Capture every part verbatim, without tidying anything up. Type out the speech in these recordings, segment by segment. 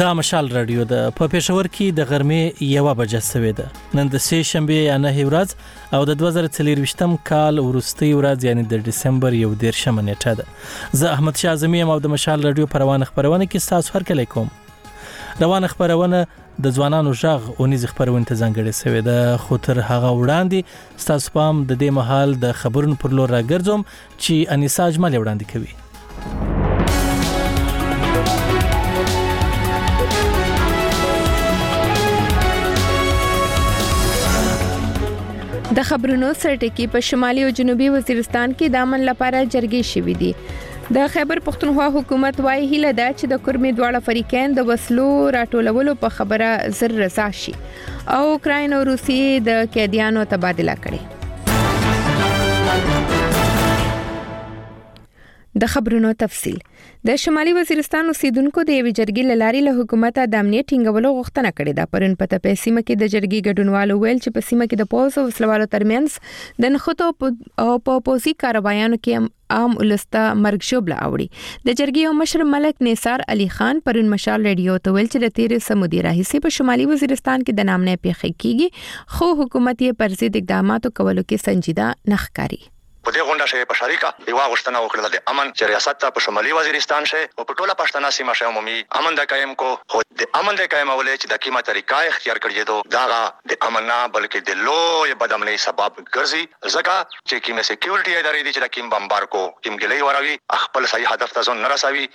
دا مشال رادیو ده په پېښور کې د غرمې یوه بجه سوې ده. نن د سې شنبې یا نهه ورځ او د دوه زره څلرویشتم کال وروستۍ ورځ یعنی د ډسمبر یو دېرشمه نیټه ده. زه احمد شاه اعظمي یم او د مشال رادیو په روانه خپرونه کې ستاسو هرکلی کوم. روانه خپرونه د ځوانانو غږ اونیز خپرونه ته ځانګړې سوې ده، خو تر هغه وړاندې ستاسو پام د دې مهال د خبرونو پر لور راګرځوم چې انیسا اجمل وړاندې کوي. د خبرونو سرټکی په شمالي او جنوبي وزیرستان کې د امن لپاره جرګې شوې دي. د خیبر پختونخوا حکومت وايي هیله ده چې د کورمي دواړه فریقین د وسلو راټولولو په خبره زر رضا شي او اوکراین او روسیې د قیدیانو تبادله کړي. د خبرونو تفصیل. د شمالي وزیرستان اوسیدونکو د یوې جرګې له لارې له حکومت د امنیت ټینګولو غوښتنه کړې ده. پرون په تپې سیمه کې د جرګې ګډونوالو ویل چې په سیمه کې د پوځ او وسلوالو ترمنځ د نښتو او په پوځي کاروایانو کې عام ولسته مرګ شوبله اوړي. د جرګې یو مشر ملک نثار علي خان پرون مشال رادیو ته ویل چې د تیرې سمودي راهیسې په شمالي وزیرستان کې د نامنه پیښې کیږي، خو حکومت یې پر ضد اقداماتو کولو کې سنجیده نه ښکاري. په دې غونډه شې په شریکه دی واغښتنه وکړه د امن چې ریاست ته په شمالي وزیرستان شې او په ټوله پښتنه سیمه شې عمومي امن د قائم کو خو د امن د قائم اولې چې د کیمه طریقه اختیار کړی دو دا د امن نه بلکې د لوی بدامنۍ سبب ګرځي، ځکه چې کیمه سکیورټي ادارې دي چې د کیم بمبار کو کیم ګلې وراوي خپل صحیح هدف ته ځون نه رسوي.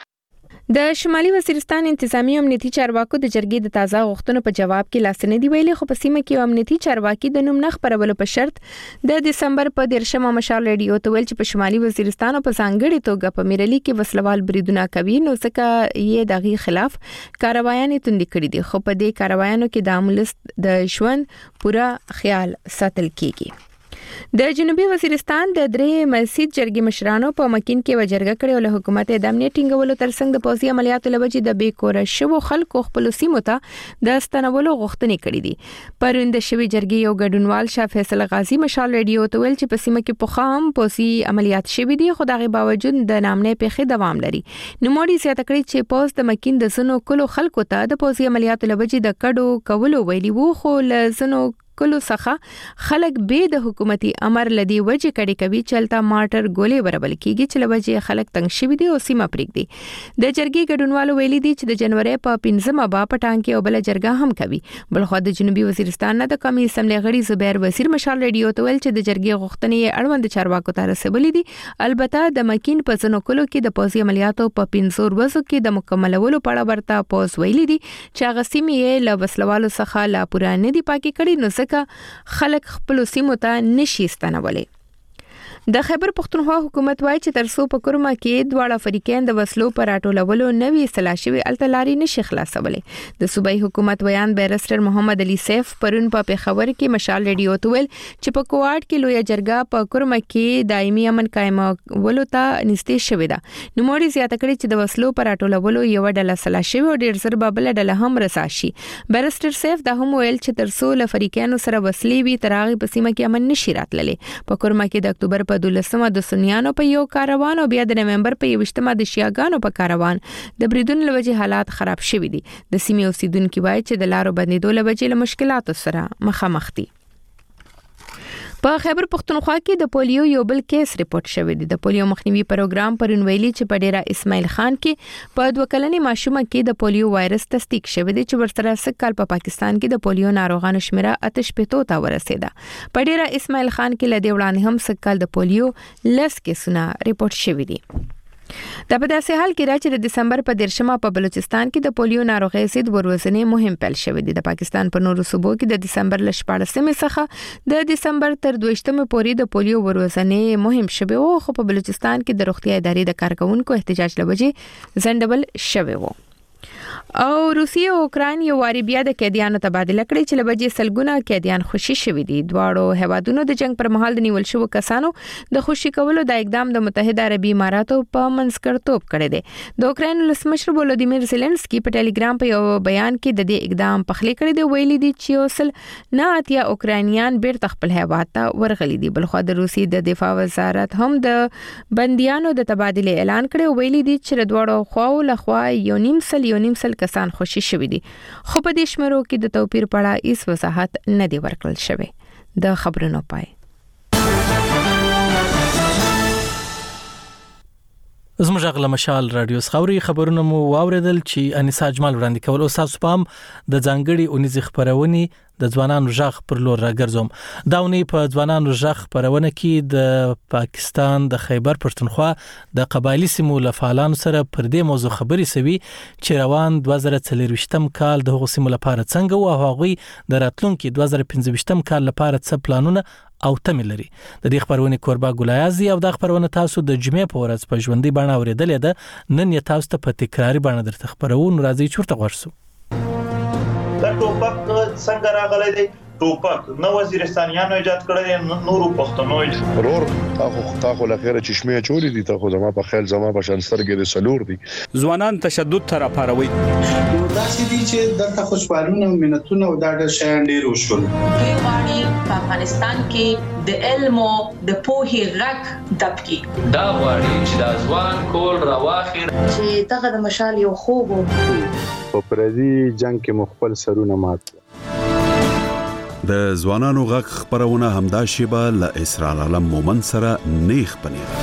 د شمالي وزیرستان انتظامی امنیتي چارواکو د جرګې د تازه غوښتنو په جواب کې لاسنه دی ویلي، خو په سیمه کې امنیتي چارواکي د نوم نه خبرولو په شرط د دسمبر په دیرشمه مشال رادیو ته ویل چې په شمالي وزیرستان په ځانګړي توګه په میرلي کې وسلوال بریدونه کوي، نو ځکه یې دغه خلاف کاروایانې توندې کړې دي، خو په دې کاروایانو کې د عاملست د ژوند پورا خیال ساتل کیږي. د جنوبي وزیرستان د درې مسجد جرګې مشرانو په مکین کې وجرګه کړې او له حکومت د امنیت ټینګولو ترڅنګ د پوځي عملیاتو لوجې د بیکوره شوو خلکو خپل سیمو ته د ستنولو غوښتنې کړې دي. پرون د شوی جرګې یو ګډونوال شاه فیصل غازی مشال رادیو ته ویل چې په سیمه کې پوخام پوځي عملیات شوي دي، خو دغه باوجود د نامنه پیښې دوام لري. نوموړي زیاته کړې چې پوځ د مکین د زنو کلو خلکو ته د پوځي عملیاتو لوجې د کډو کولو ویلي وو، خو له زنو کلو څخه خلک به د حکومتي امر لدی وجه کړي کوي چلتا مارټر ګولې وربل کیږي چې لوجه خلک تنگ شوي دي او سیمه پرېږدي. د جرګې ګډونوالو ویلي دي چې د جنوري په پنځمه با پټان کې او بل جرګه هم کوي. بلخو د جنوبي وزیرستان نه د قومي اسمبلی غړي زبیر وزیر مشال رادیو ته ویل چې د جرګې غوښتنې اړوند چارواکو ته رسېدلې دي، البته د مکین په ځنو کلو کې د پوځي عملیاتو په پنځو ورځو کې د مکملولو په اړه ورته پوز ویلي دي چې هغه سیمې یې له وسلوالو څخه لا پوره نه دي پاکي کړي، نو ځکه خلک خپل سیمو ته نشي ستنولې. د خیبر پختونخوا حکومت وايي چې ترڅو په کورما کې دواړه فریقین د وسلو پر راټولولو نوي اصلاح شوی التلاري نشي خلاصولې. د صوبایي حکومت بیان بیرستر محمد علي سیف پرون په پیښور کې مشال رادیو ته ویل چې په کوارټ کې لوی جرګه په کورما کې دایمي امن قائمولو ته نږدې شوې ده. نوموړي زیاته کړې چې د وسلو پر راټولولو یو ډله سلا شوی او ډېر زر بل ډله هم رساشي. بیرستر سیف دا هم ویل چې ترڅو له فریقینو سره وسلې وي ترغه په سیمه کې امن نشي راتللې. په کورما کې د اکتوبر په دولسمه د سنیانو په یو کاروان او بیا د نومبر په یوشتمه د شیاګانو په کاروان د بریدون لوجه حالات خراب شوي دي. د سیمې اوسیدونکو وایي چې د لارو بندیدو لوجه له مشکلاتو سره مخامخ دي. په خیبر پختونخوا کې د پولیو یو بل کیس ریپورت شوی دی. د پولیو مخنیوي پروګرام پرون ویلي چې په ډیره اسماعیل خان کې په دوه کلنې ماشومه کې د پولیو وایرس تصدیق شوی دی چې ورسره سکهال په پاکستان کې د پولیو ناروغانو شمیره آتش پتو ته ورسېده. په ډیره اسماعیل خان کې لدی وړاندې هم سکهال د پولیو لس کیسونه ریپورت شوی دي. دا په داسې حال کې راځي چې د دسمبر په دیرشمه په بلوچستان کې د پولیو ناروغۍ ضد وروزنې مهم پیل شوې ده. د پاکستان په نورو صوبو کې د دسمبر ل شپاړسمې څخه د دسمبر تر دویشتمې پورې د پولیو وروزنې مهم شوه او خو په بلوچستان کې د روغتیا ادارې د کارکونکو احتجاج لوجې زندبل شوه وو. او روسیه او اوکراین یو واری بیا د قیدیانو تبادله کړي چې لبجې سلګونه قیدیان خوشي شوي دي. دواړو هیوادونو د جنگ پر مهال د نیول شوو کسانو د خوشي کولو د اقدام د متحده عربي اماراتو په منځګړیتوب کړی دی. د اوکراین ولسمشر ولودیمیر زيلنسکي په ټلګرام په یو بیان کې د دې اقدام پخلی کړی دی، ویلي دي چې اوسل نه اتیا اوکراینیان بیرته خپل هیواد ته ورغلي دي. بلخو د روسي د دفاع وزارت هم د بنديانو د تبادله اعلان کړی، ویلي دي چې دواړو خواو له خوا یو نیم سل یو نیم سل کسان خوشي شوي دي خو په دې شمیرو کې د توپیر په اړه هیڅ وضاحت نه دی ورکړل شوی. د خبرونو پای. زموږ غل مشال رادیو خبري خبرونه مو واوریدل چې انیسا اجمال وړاندې کول او تاسو پام د ځانګړي اونیز خبرونی د ځوانانو ژغ پر لور راګرځوم. دا ونی په ځوانانو ژغ خبرونه کې د پاکستان د خیبر پښتونخوا د قبایلی سیمو لفعالانو سره پر دې موضوع خبري سوي چې روان دوه زره څلرويشتم کال د هغو سیمو لپاره څنګه او هغوی د راتلونکي دوه زره پنځه کال لپاره څه پلانونه او تمه لري. د دې خبرونه کوربا ګلایازي او د خبرونه تاسو د جمعې په ورځ په ژوندۍ باندې اوریدلې ده. نن یې تاسو ته په تکراری باندې درته خبرونه راځي چورته ورسو. دا ټوپک څنګه راغلی دی؟ ټوپک نو وزیرستانیانو ایجاد کړی دی، نورو پښتنو ورور تاخو تاخو لخيره چشمه چوری دي تاخو زما په خیال زما په شانستر کې د سلور دي ځوانان تشدد تر پاروي. دا چې دي چې دلته خوشحالونه او منتونه او دا د شیان ډیر وشول. دوی غواړي په افغانستان کې د علم او د پوهې غږ دبکي. دا غواړي چې د ځوان کول راواخیر چې دغه د مشال یو خوب په پردي جنگ کې مخبل سرونه مات. د ځوانانو غږ خبرونه همدا شیبه ل اسرار علم مومن سره نیخ پنیره.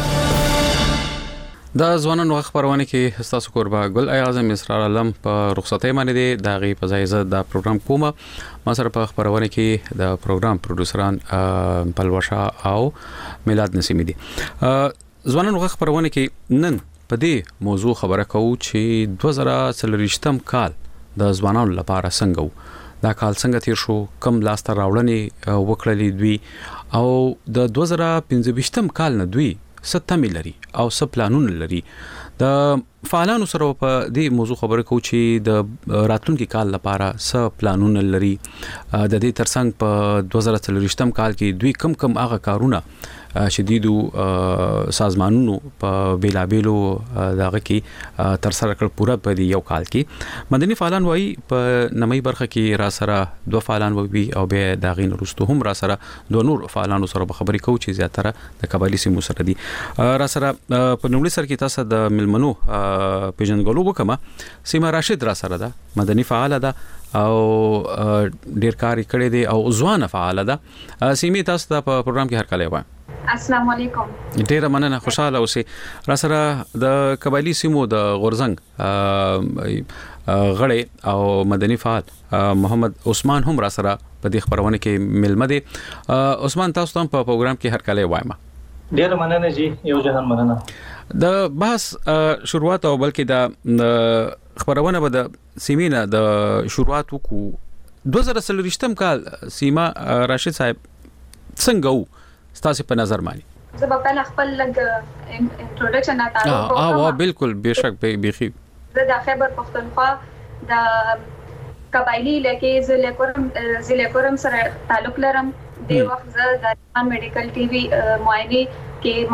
د ځوانانو غږ خبرونه کې تاسو قربا ګل اعظم اسرار علم په رخصتۍ باندې دی د غي په ځای د پروګرام کومه ما سره په خبرونه کې د پروګرام پروډوسران پلوشا او میلاد نسیمی دي. ځوانانو غږ خبرونه کې نن په دې موضوع خبره کوو چې دوه زره څلرويشتم کال د ځوانانو لپاره څنګه و. دا کال څنګه تیر شو، کم لاسته راوړنې وکړلې دوی او د دوه زره پنځه کال نه دوی څه تمه لري او څه پلانونه لري. د فعالانو سره په دې موضوع خبرې کوو چې د راتلونکي کال لپاره څه پلانونه لري. د دې ترڅنګ په دوه زره څلرويشتم کال کې دوی کم کم هغه کارونه شدیدو سازمانونو په بیلابیلو دغه کې تر سره کړ پورا په یو کال کې. مدني فعالان وایي په نمای برخه کې را سره دوه فعالان وي او به داغین وروسته هم را سره دوه نور فعالانو سره خبرې کوي چې زیاتره د قبایلی سیمو سره دي. را سره په نومړي سر کې تاسو د ملمنو پیژنګلو وکما سیمه راشد را سره ده، مدني فعال ده او ډیر کار کړی دی او ځوان فعال ده. سیمه تاسو ته په پروګرام کې هر کله وایي. السلام علیکم. ډیر مننه، خوشاله اوسئ. را سره د قبایلی سیمو د غورزنګ غړی او مدني فعال محمد عثمان هم را سره په دې خبرونه کې ملمه دي. عثمان تاسو ته په پروګرام کې هر کله وایم. ډیر مننه جی، یو جهان مننه. د بحث شروعات او بلکې د خبرونه به د سیمینه د شروعات وکړو. دوه زره څلرويشتم کال سیما راشد صاحب څنګه وو ستاسو په نظر باندې؟ زه به کله خپل لګ انټروډکشن نه تاسو کوم. اه اه بالکل بشک به بيخي. زه د خیبر پښتونخوا د قبایلی لکه زه لیکورم زه لیکورم سره تعلق لرم. د وخت زه د افغان میډیکل ټي وي معاینه کې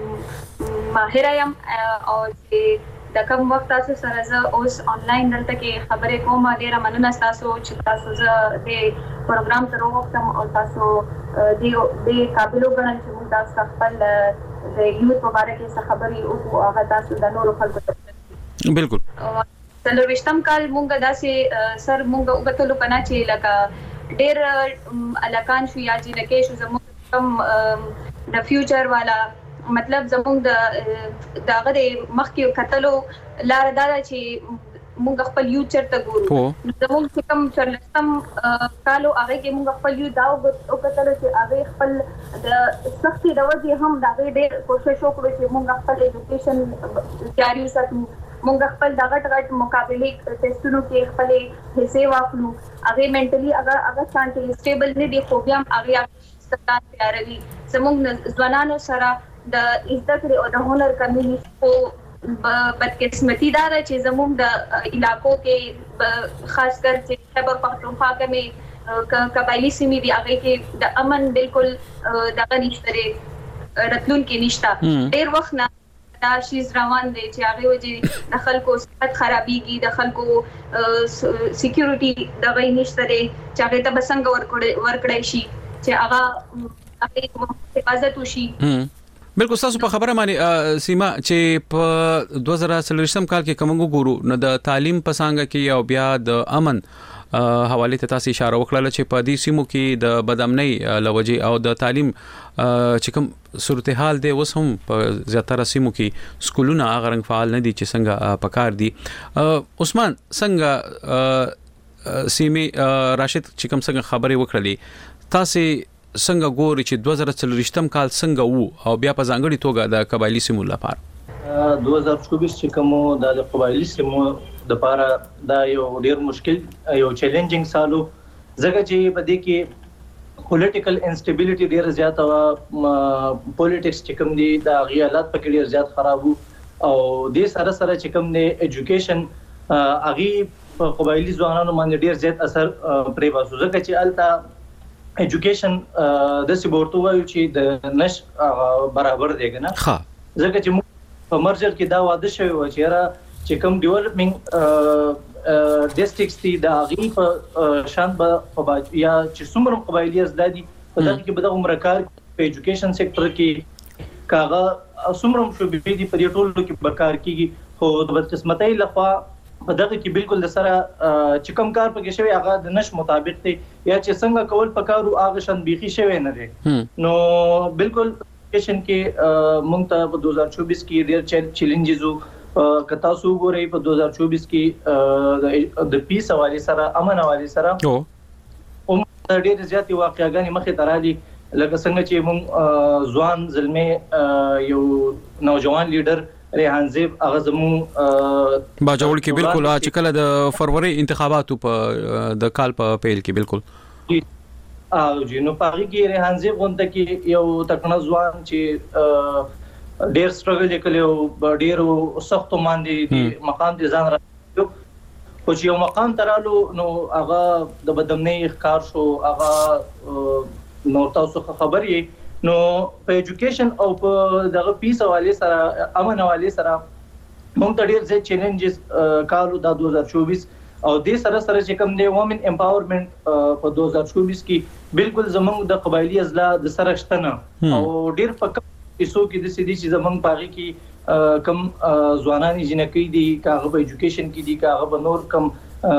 ما ماهر یم او د کوم وخت تاسو سره زه اوس انلاین دلته کې خبرې کوم. ډیره مننه تاسو چې تاسو زه د پروګرام ته راوښتم او تاسو د د قابلیت غواړم چې موږ تاسو خپل د یوت په اړه کې څه خبرې وکړو هغه تاسو د نورو خلکو ته. بالکل. څلرويشتم کال موږ داسې سر موږ وګټلو کنه چې لکه ډیر الکان شو یا چې لکه شو زموږ کم د فیوچر والا مطلب زموږ د داغه د مخکې کتلو لار دا چې موږ خپل یو چرته ګورو. زموږ چې کوم چرلستم کالو هغه کې موږ خپل یو دا او کتلو چې هغه خپل د سختي د وجې هم دا ډېر کوشش وکړو چې موږ خپل ایجوکیشن جاري وساتو. موږ خپل دغه ټاګټ مقابله ټیسټونو کې خپل حصے واخلو. هغه منټلی هغه هغه شانتي سټیبل نه دي خو بیا هغه ستاسو تیاروي. زموږ ځوانانو سره د زده کړې او د هنر کمیونټي بدقسمتي دا ده چې زموږ د علاقو کې خاص کر چې خیبر پختونخوا کې قبایلی سیمې دي هغه کې د امن بالکل دغه نشته، راتلونکي نشته. ډېر وخت نه دا شیز روان دي چې هغه وجه د خلکو صحت خرابيږي، د خلکو سکیورټي دغه نشته چې هغه ته بسنګ ورکړی ورکړی شي چې هغه هغه حفاظت وشي. بالکل تاسو په خبره باندې سیما چې په دوه زره څلوېښتم کال کې کوم ګورو نو د تعلیم پسانګه کې او بیا د امن حواله ته تاسو اشاره وکړه چې په دې سیمو کې د بدامنۍ لوجه او د تعلیم چې کوم صورتحال دی اوس هم په زیاتره سیمو کې سکولونه هغه رنګ فعال نه دي چې څنګه پکار دي. عثمان څنګه سیمه راشد چې کوم څنګه خبرې وکړلې تاسو څنګه ګوري چې دوه زره څلوېښتم کال څنګه وو او بیا په ځانګړي توګه د قبایلی سیمو لپاره دوه زره چوبیس چې کوم د قبایلی سیمو د لپاره دا یو ډیر مشکل یو چیلنجینګ سالو ځکه چې په دې کې پولیټیکل انسټیبিলিټي ډیر زیات او پولیټکس چې کوم دي د غیالات په کې ډیر زیات خراب وو او د سره سره چې کوم دی ایجوکیشن اغي په قبایلی ځوانانو باندې ډیر زیات اثر پرې واسو ځکه چې الته ایجوکیشن د سیبورتو وایو چې د نش برابر دی کنه ها ځکه چې په مرجر کې دا واده شوی و چې را چې کوم ډیولپمنٹ ډیسټریکټس دي د غي په شان به یا چې څومره قبایلی ازدادي په دغه کې به د عمر کار په ایجوکیشن سېکټر کې کاغه څومره شو به دي په دې ټولو کې برکار کیږي خو د بدقسمتۍ لخوا په دغه کې بالکل د سره چې کوم کار پکې شوی هغه د نش مطابق دی یا چې څنګه کول پکارو هغه شان بيخي شوی نه دی نو بالکل ایجوکیشن کې مونږ ته په دوه زره چوبیس کې ډېر چیلنجز وو کتا سو ګوري په دوه زره چوبیس کې د پیس حواله سره امن حواله سره او ډېر زیات واقعیتونه مخې ته راځي لکه څنګه چې مونږ ځوان زلمه یو نوجوان لیډر ریحان زیب هغه زمو باجوړ کې بالکل چې کله د فروری انتخاباتو په د کال په پیل کې بالکل او جنو پاره کې ریحان زیب غونډه کې یو تکنه ځوان چې ډیر سټرګل وکړي او ډیر سخت باندې د مقام دي ځان راځو خو چې یو مقام ترالو نو هغه د بدمنۍ ښکار شو هغه نو تاسو خبرې نو په ایجوکیشن او په دغه پیس حواله سره امن حواله سره موږ ته ډیر زیات چیلنجز کالو د دوه زره چوبیس او د سره سره چې کوم دی وومن امپاورمنت په دوه زره چوبیس کې بالکل زموږ د قبایلی ازلا د سره شتنه او ډیر په کیسو کې د سړي چې زموږ پاغي کې کم ځوانان جنکی دي کاغه په ایجوکیشن کې دي کاغه په نور کم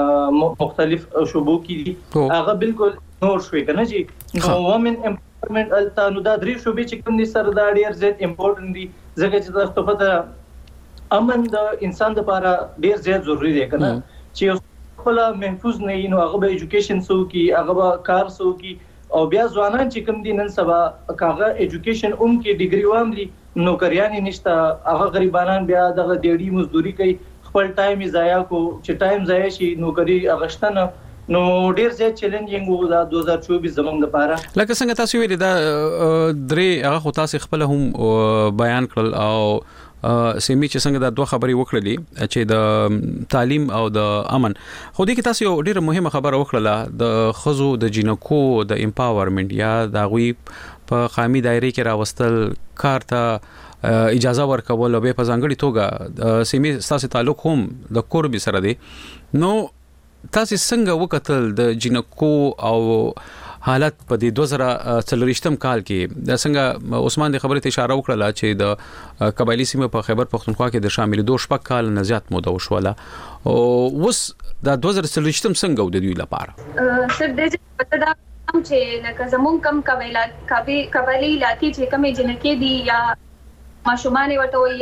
مختلف شوبو کې دي هغه بالکل نور شوي کنه چې نو وومن امپاورمنت الته نو دا درې شوبې چې کوم دي سره دا ډیر زیات امپورټنت دي ځکه چې تاسو په پته امن د انسان لپاره ډیر زیات ضروری دی کنه چې خپل محفوظ نه نو هغه به ایجوکیشن سو کې هغه به کار سو کې او بیا ځوانان چې کوم دي نن سبا کاغه ایجوکیشن اوم کې ډیګری وام دي نوکریان نشته هغه غریبانان بیا دغه ډیډي مزدوري کوي خپل ټایم یې ضایع کو چې ټایم ضایع شي نوکری اغشتنه نو ډیر زیات چیلنجینګ وو دا دوه زره چوبیس زموږ لپاره لکه څنګه تاسو ویل دا درې هغه خو تاسو خپل هم بیان کړل او سیمې چې څنګه دا دوه خبرې وکړلې چې د تعلیم او د امن خو دې کې تاسو یو ډیره مهمه خبره وکړه د خزو د جنکو د امپاورمنت یا د غوي په قامي دایره کې راوستل کار ته اجازه ورکول او په ځانګړي توګه سیمې تاسو تعلق هم د کوربي سره دی نو تاسو څنګه وکتل د جنکو او حالت په دې دوه زره څلوېښتم کال کې د څنګه عثمان د خبرې ته اشاره وکړه چې د قبایلی سیمه په خیبر پختونخوا کې د شامل دوه شپږ کال نه زیات موده وشوله او وس د دوه زره څلوېښتم څنګه د دوی لپاره سر دې پته دا چې لکه زمون کم قبایلا قبایلی علاقې چې کمې جنکې دي یا ماشومان ورته وي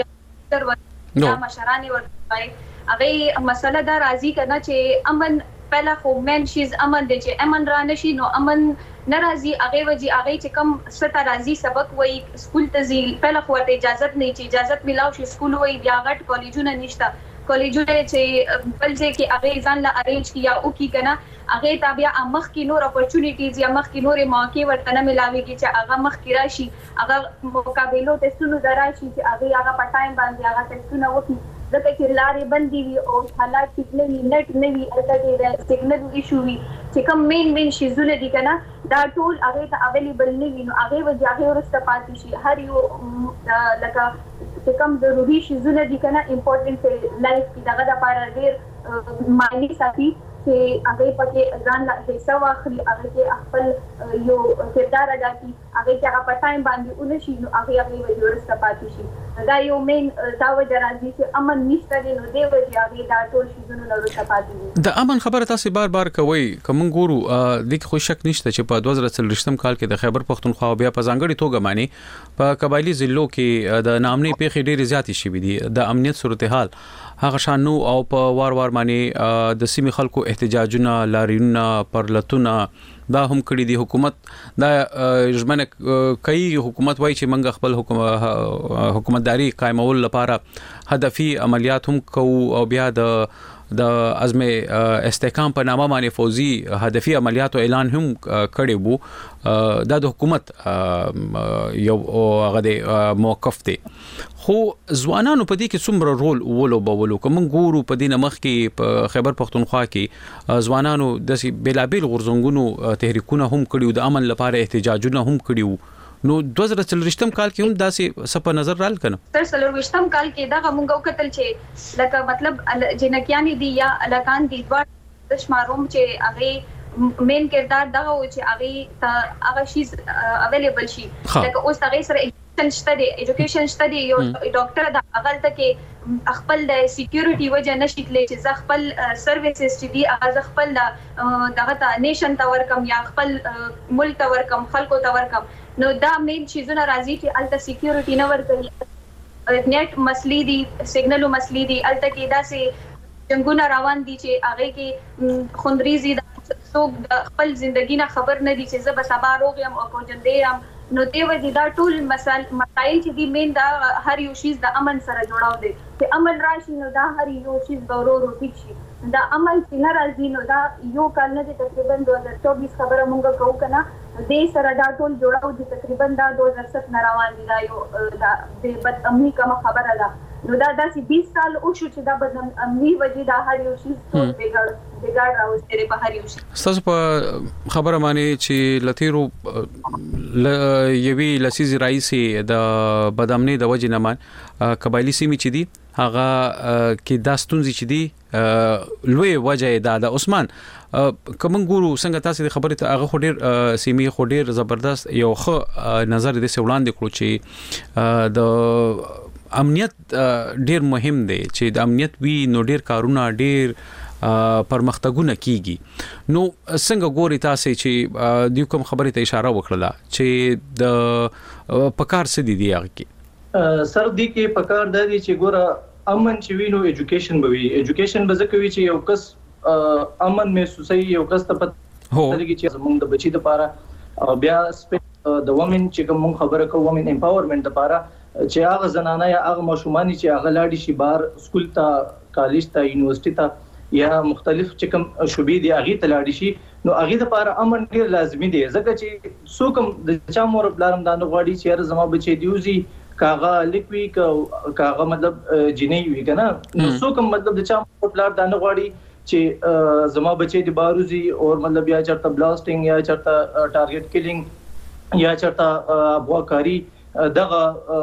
یا مشران ورته وي هغه مسله دا راځي کنه چې امن پهلا خو مین شیز امن د چې امن را نشي نو امن ناراضي هغه وجي هغه چې کم ست راضي سبق وای سکول ته ځي پهلا خو ته اجازه نه چې اجازه ملاو شي سکول وای بیا غټ کالجونه نشته کالجونه چې بل ځای کې هغه ځان لا ارینج کیا او کی کنه هغه تابع امخ کی نور اپورچونټیز یا مخ کی نور مواقع ورته نه ملاويږي چې هغه مخ کی راشي هغه مقابلو ټیسټونو دراشي چې هغه هغه په ټایم باندې هغه ټیسټونه وکړي ځکه چې لارې بندې وي او حالات ټیک نه وي نت نه وي البته کې سیګنل ایشو وي چې کوم مین مین شیزونه دي کنه دا ټول هغه ته اویلیبل نه وي نو هغه وجه هغه ورسته پاتې شي هر یو لکه چې کوم ضروري شیزونه دي کنه امپورټنت لایف کې دغه د لپاره ډیر معنی ساتي چې هغه پکې ځان لا حصہ واخلي هغه کې خپل یو کردار ادا کړي هغه کې هغه په ټایم باندې ونشي نو هغه هغه ورسته پاتې شي دا یو مین دا وجه راځي چې امن نشته دی نو دی وجه هغه دا ټول شیزونه ورسته پاتې دي د امن خبره تاسو بار بار کوي کوم ګورو د خو شک نشته چې په دوه زره څلوېښتم کال کې د خیبر پختونخوا بیا په ځانګړي توګه معنی په قبایلی ضلعو کې د نامنې پیښې ډېرې زیاتې شوې دي د امنیت صورتحال هغه شانو او په وار وار معنی د سیمې خلکو احتجاجونه لاریونه پرلتونه دا هم کړی دی حکومت دا ژمنه کوي حکومت وایي چې منګ خپل حکومت حکومتداري قائمول لپاره هدفي عملیات هم کوو او بیا د د عزم استحکام په نامه باندې فوزي هدفي عملیاتو اعلان هم کړی وو دا د حکومت یو هغه د موقف دی خو ځوانانو په دې کې څومره رول ولو بولو کوم ګورو په دې نمخ کې په خیبر پختونخوا کې ځوانانو د بلابل غورځنګونو تحریکونه هم کړیو د امن لپاره احتجاجونه هم کړیو نو دوه زره څلوېښتم کال کې هم داسې سپ نظر رال کنه تر څلوېښتم کال کې دا موږ وکتل چې لکه مطلب جنکیانی دي یا الکان دي د شماروم چې هغه مین کردار دا و چې هغه هغه شیز اویلیبل شي لکه اوس هغه سره ایجوکیشن شته دی ایجوکیشن شته دی یو ډاکټر دا هغه ته کې خپل د سکیورټي وجه نشي تللی چې ز خپل سرویسز چې دی هغه خپل دغه ته نیشن ته ورکم یا خپل ملک ته ورکم خلکو ته ورکم نو دا مین چیزونه راځي چې الته سکیورټي نه ورکړي نیټ مسلې دي سیګنالو مسلې دي الته کې دا سه جنگونه روان دي چې هغه کې خوندریزي د څوک د خپل ژوندۍ نه خبر نه دي چې زه به سبا روغ یم او کوجندې یم نو دی وځي دا ټول مسائل مسائل چې دی مین دا هر یو شیز د امن سره جوړاو دي چې امن راشي نو دا هر یو شیز به ورو ورو ټیک شي دا امن چې نه راځي نو دا یو کال نه دی تقریبا دوه هزار چوبیس خبره مونږ کوو کنه دې سره دا ټول جوړاو دي تقریبا دا دوه هزار سات نه روان دي دا یو دا د بد امني کوم خبره ده نو دا داسې بیس کال او شو چې دا بد امني وجې دا هر یو شیز ټول بګړ بګړ راوستي په هر یو شیز تاسو په خبره باندې چې لتیرو یوي لسیز رئیسي د بدامني د وجې نه قبایلی سیمې چې دي هغه کې دا ستونزې چې دي لوی وجه دا د عثمان کوم ګورو څنګه تاسو د خبرې ته هغه خډیر سیمې خډیر زبردست یو خو نظر د سولاندې کړو چې د امنیت ډیر مهم دی چې د امنیت وی نو ډیر کارونه ډیر پرمختګونه کیږي نو څنګه ګوري تاسو چې د کوم خبرې ته اشاره وکړه چې د پکار سدي دی هغه کې سر دی کې پکار د دې چې ګوره امن چې وینو ایجوکیشن به وي ایجوکیشن به ځکه وي چې یو کس امن محسوسي یو کس ته پته لګي چې زموږ د بچی لپاره بیا د وومن چې کوم خبره کوم وومن امپاورمنت لپاره چې هغه زنانه یا هغه ماشومان چې هغه لاړ شي بار سکول ته کالج ته یونیورسيټي ته یا مختلف چې کوم شوبې دي هغه ته لاړ شي نو هغه لپاره امن ډیر لازمي دی ځکه چې څوک د چا مور بلارم دانه غواړي چې زما بچي دیوزي کاغه لیکوي کاغه مطلب جنې وی کنه نو څوک مطلب د چا مور بلار دانه غواړي چې زما بچي د باروزي او مطلب یا چرته بلاسټینګ یا چرته ټارګټ کیلینګ یا چرته ابواکاری دغه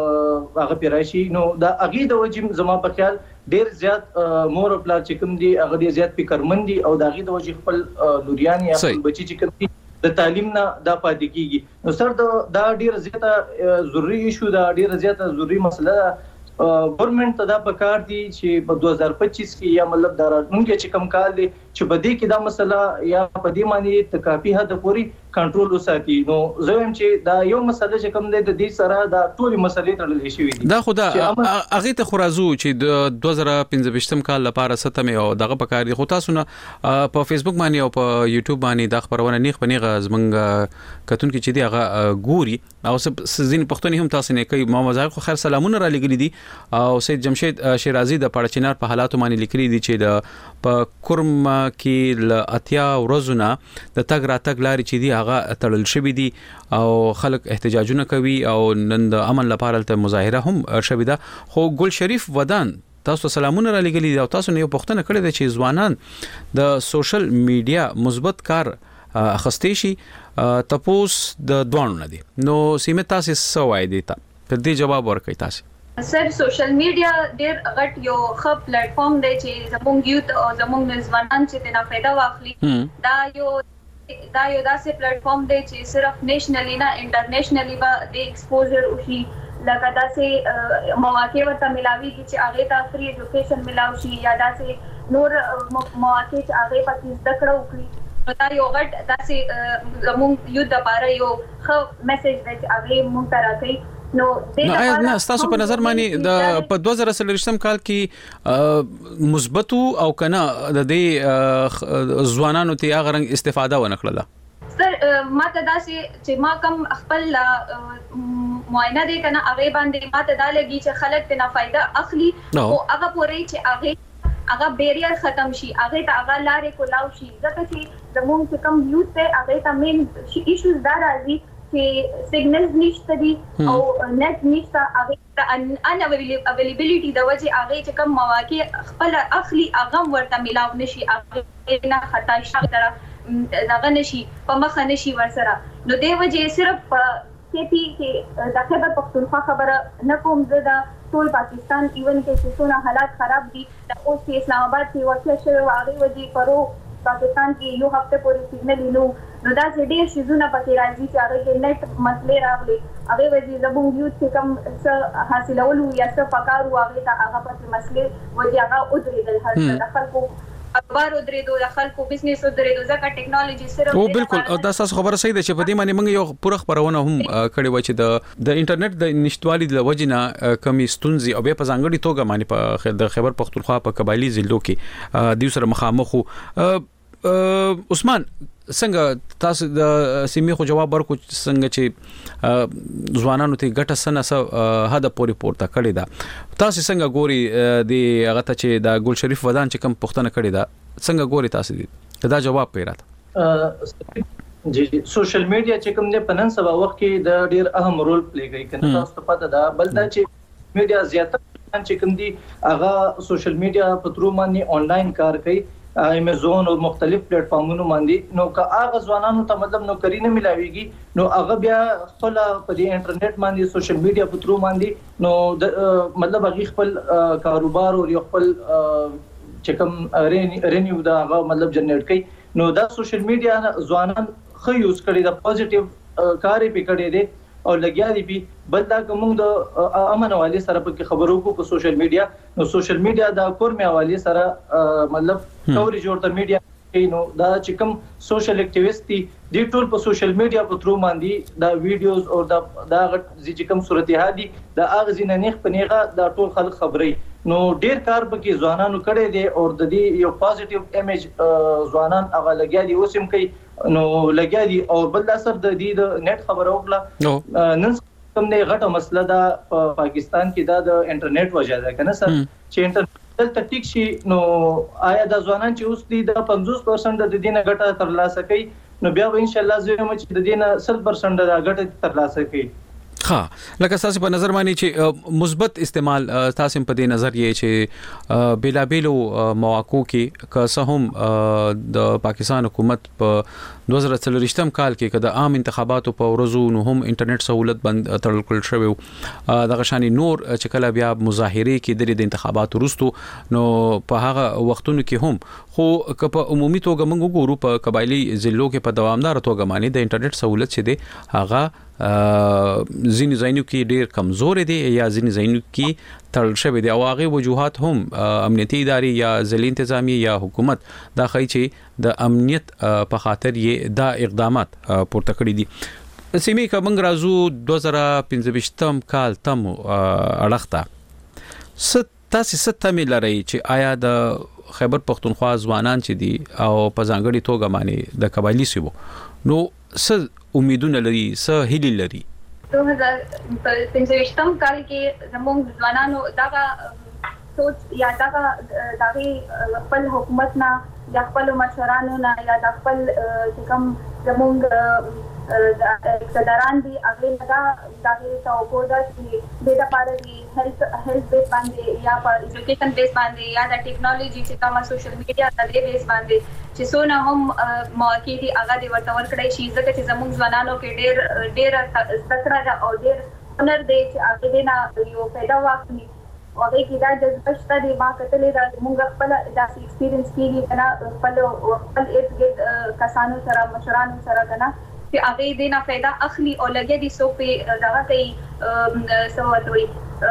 هغه پیرایشي نو دا اغه د وجه زما په خیال ډیر زیات مور خپل چې کوم دي هغه ډیر زیات فکرمن دي او دغه د وجه خپل لوريان یا خپل بچي چې کوم دي د تعلیم نه دا پاتې کیږي نو سر دا ډیر زیاته ضروری ایشو دا ډیر زیاته ضروری مسله ده ګورنمنت ته دا پکار دي چې په دوه هزار پچیس کې یا مطلب دا راتلونکي چې کم کال دي چې په دې کې دا مسله یا په دې معنی ته کافي حد پوري کنټرول وساتي نو زه هم چې دا یو مسله چې کوم دی د دې سره دا ټول مسلې تړلې شوې دي دا خدا هغه ته خرازو چې د دوه زره پنځه کال لپاره ستمه او دغه پکار دي خو تاسو نه په فیسبوک باندې او په یوټیوب باندې د خبرونه نیخ پنیغه زمنګ کتون کې چې دی هغه ګوري او سزین پښتوني هم تاسو نه کوي ما مزاق خو خیر سلامونه را لګري دي او سید جمشید شیرازی د پړچینار په حالاتو باندې لیکلي دي چې د په کورم کې ل اتیا ورځونه د تګ را تګ لاري چې دی هغه تړل شوی دي او خلک احتجاجونه کوي او نن د امن لپاره ته مظاهره هم شوی ده خو ګل شریف ودان تاسو سلامونه را لګلی او تاسو نه پوښتنه کړې ده چې ځوانان د سوشل میډیا مثبت کار اخستې شي تپوس د دوانو نه دي نو سیمه تاسو سوای دي ته په دې جواب ورکړئ تاسو سر سوشل میډیا ډیر غټ یو ښه پلیټ فارم دی چې زموږ یوت او زموږ ځوانان چې تینا فائدہ واخلي. دا یو دا یو داسې پلیټ فارم دی چې صرف نېشنلی نه انټرنیشنلی به د ایکسپوزر وشي، لکه داسې مواقع ورته ملاويږي چې هغه ته فری ایجوکیشن ملاوي شي یا داسې نور مواقع چې هغه پکې زده کړه وکړي. دا یو غټ داسې زموږ یوت لپاره یو ښه میسج دی چې هغه موږ ته راکړي. نو آیا نه تاسو په نظر باندې د په دوه زره څلوېښتم کال کې مثبت او کنه د دې ځوانانو ته هغه رنګ استفاده ونکړه؟ سر ما ته داسې چې ما کم خپل معاینه دی کنه هغه باندې ما ته دا لګي چې خلک ته نه فائدہ اخلي او هغه پورې چې هغه هغه بیریر ختم شي، هغه ته هغه لارې کولاو شي. ځکه چې زموږ کم یوت ته هغه ته مین ایشوز دا راځي چې سیګنلز نشته دي او نت نشته، هغه ته ان اویلیبিলিټي د وجه هغه چې کم مواقع خپل اخلي هغه ورته ملاو نشي، هغه نه خطا شاته دغه نشي په مخه نشي ورسره. نو دی وجه صرف کې پی کې د خیبر پختونخوا خبره نه کوم، زه د ټول پاکستان ایون کې چې څونه حالات خراب دي د اوس اسلام آباد کې واقع شوی هغه وجه پرو پاکستان کې یو هفته پورې سیګنل نو نو دا چې ډېر شیزونه پکې راځي چې هغه کې نت مسلې راغلي، هغه وجه زموږ یوت چې کم څه حاصلولو یا څه پکارو هغه ته هغه پکې مسلې وجه هغه ودرېدل. هر د خلکو اخبار ودرېدو، د خلکو بزنس ودرېدو، ځکه ټیکنالوژي صرف او بالکل او دا تاسو خبره صحیح ده چې په دې باندې موږ یو پوره خبرونه هم کړې و چې د د انټرنیټ د نشټوالي د وجنه کمی ستونزې او به په ځانګړي توګه باندې په د خیبر پختونخوا په قبایلی ضلعو کې د سره مخامخ. عثمان څنګه تاسو د سیمې خو جواب ورکو څنګه چې ځوانانو ته ګټه سنه سره هدا پوری پورته کړی دا، تاسو څنګه ګوري د هغه ته چې د ګل شریف ودان چې کم پښتنه کړی دا څنګه ګوري تاسو دې دا جواب پیرات؟ جی سوشل میډیا چې کوم نه پنن سبا وخت کې د ډیر اهم رول پلی کوي کنه تاسو ته پته ده. بل دا چې میډیا زیاتره چې کوم دي هغه سوشل میډیا په ترو باندې آنلاین کار کوي، امیزون او مختلف پلیټ فارمونو باندې. نو که هغه ځوانانو ته مطلب نوکری نه ملاويږي نو هغه بیا خپل په دې انټرنیټ باندې سوشل میډیا په ترو باندې نو مطلب هغه خپل کاروبار او خپل چې کوم رینیو دا هغه مطلب جنریټ کوي. نو دا سوشل میډیا ځوانان خو یوز کړي دا پوزټیو کار یې پکړي دي او لګیا دي پی. بل دا کوم د امن حواله سره په خبرو کو په سوشل میډیا نو سوشل میډیا دا کور می حواله سره مطلب کوریج ورته میډیا نو دا چې کوم سوشل اکټیویست دي د ټول په سوشل میډیا په ترو باندې دا ویډیوز او دا دا چې کوم صورتحال دي دا اغه نه نخ پنيغه دا ټول خلک خبري. نو ډیر کار پکې ځوانانو کړي دي او د دې یو پوزټیو ایمیج ځوانان هغه لګیا دي اوسم کوي نو لګیا دي. او بل اثر د دې د نت خبرو وکړه نن کوم نه غټه مسله ده په پاکستان کې دا د انټرنیټ وجه ده کنه سر چې انټرنیټ دلته ټیک شي نو آیا د ځوانان چې اوس دي د پنځوس پرسنټ د دینه غټه ترلاسه کوي نو بیا به ان شاء الله زه هم چې د دینه سل پرسنټ د غټه ترلاسه کوي. ها لکه تاسو په نظر باندې چې مثبت استعمال تاسو په دې نظر یې چې بیلا بیلو مواقعو کې که څه هم د پاکستان حکومت په دوه زره څلوېښتم کال کې کده عام انتخاباتو په ورځو نو هم انټرنیټ سہولت بند تړل کړل شوی دغه شانی نور چې کله بیا مظاهره کې د انتخاباتو وروسته نو په هغه وختونو کې هم خو که په عمومي توګه موږ وګورو په قبایلی ضلعو کې په دوامدار توګه باندې د انټرنیټ سہولت چې دی هغه ځینې ځایونو کې ډېر کمزور دي یا ځینې ځایونو کې تړل شوی دي او هغه وجوهات هم امنیتي ادارې یا ضلعي انتظامی یا حکومت دا ښیي چې د امنیت په خاطر یې دا اقدامات پورته کړی دي. سیمې که موږ راځو دوه زره پنځه کال تم اړخته ست تاسو ست تمه لري چې آیا د خیبر پختونخوا ځوانان چې دي او په ځانګړي توګه باندې د قبایلی سیمو نو څه امیدونه لري څه هیلې لري؟ دوه هزار پنځه کال کې زموږ ځوانانو دا سوچ یا دا د خپل حکومت نه یا خپل مشرانو نه یا د خپل چې کوم زموږ اقتداران دي هغه دا دغه توګه دا چې د لپاره دی هیلث هیلث بیس باندې یا په ایجوکیشن بیس باندې یا د ټیکنالوژي چې کومه سوشل میډیا د دې بیس باندې چې څونه هم مواقع دي هغه د ورته ورکړی شي ځکه چې زموږ ځوانانو کې ډېر ډېر ذکر او ډېر هنر دی چې هغه دینه یو پیدا واخلي او هغه کې دا جذبه شته دی ما کتلې دا موږ خپل داسې ایکسپیرینس کیږي کنه خپل خپل ارګ کسانو سره مشرانو سره کنه چې هغه دینه پیدا اخلي او لګي دي سو په دغه کوي سوالوي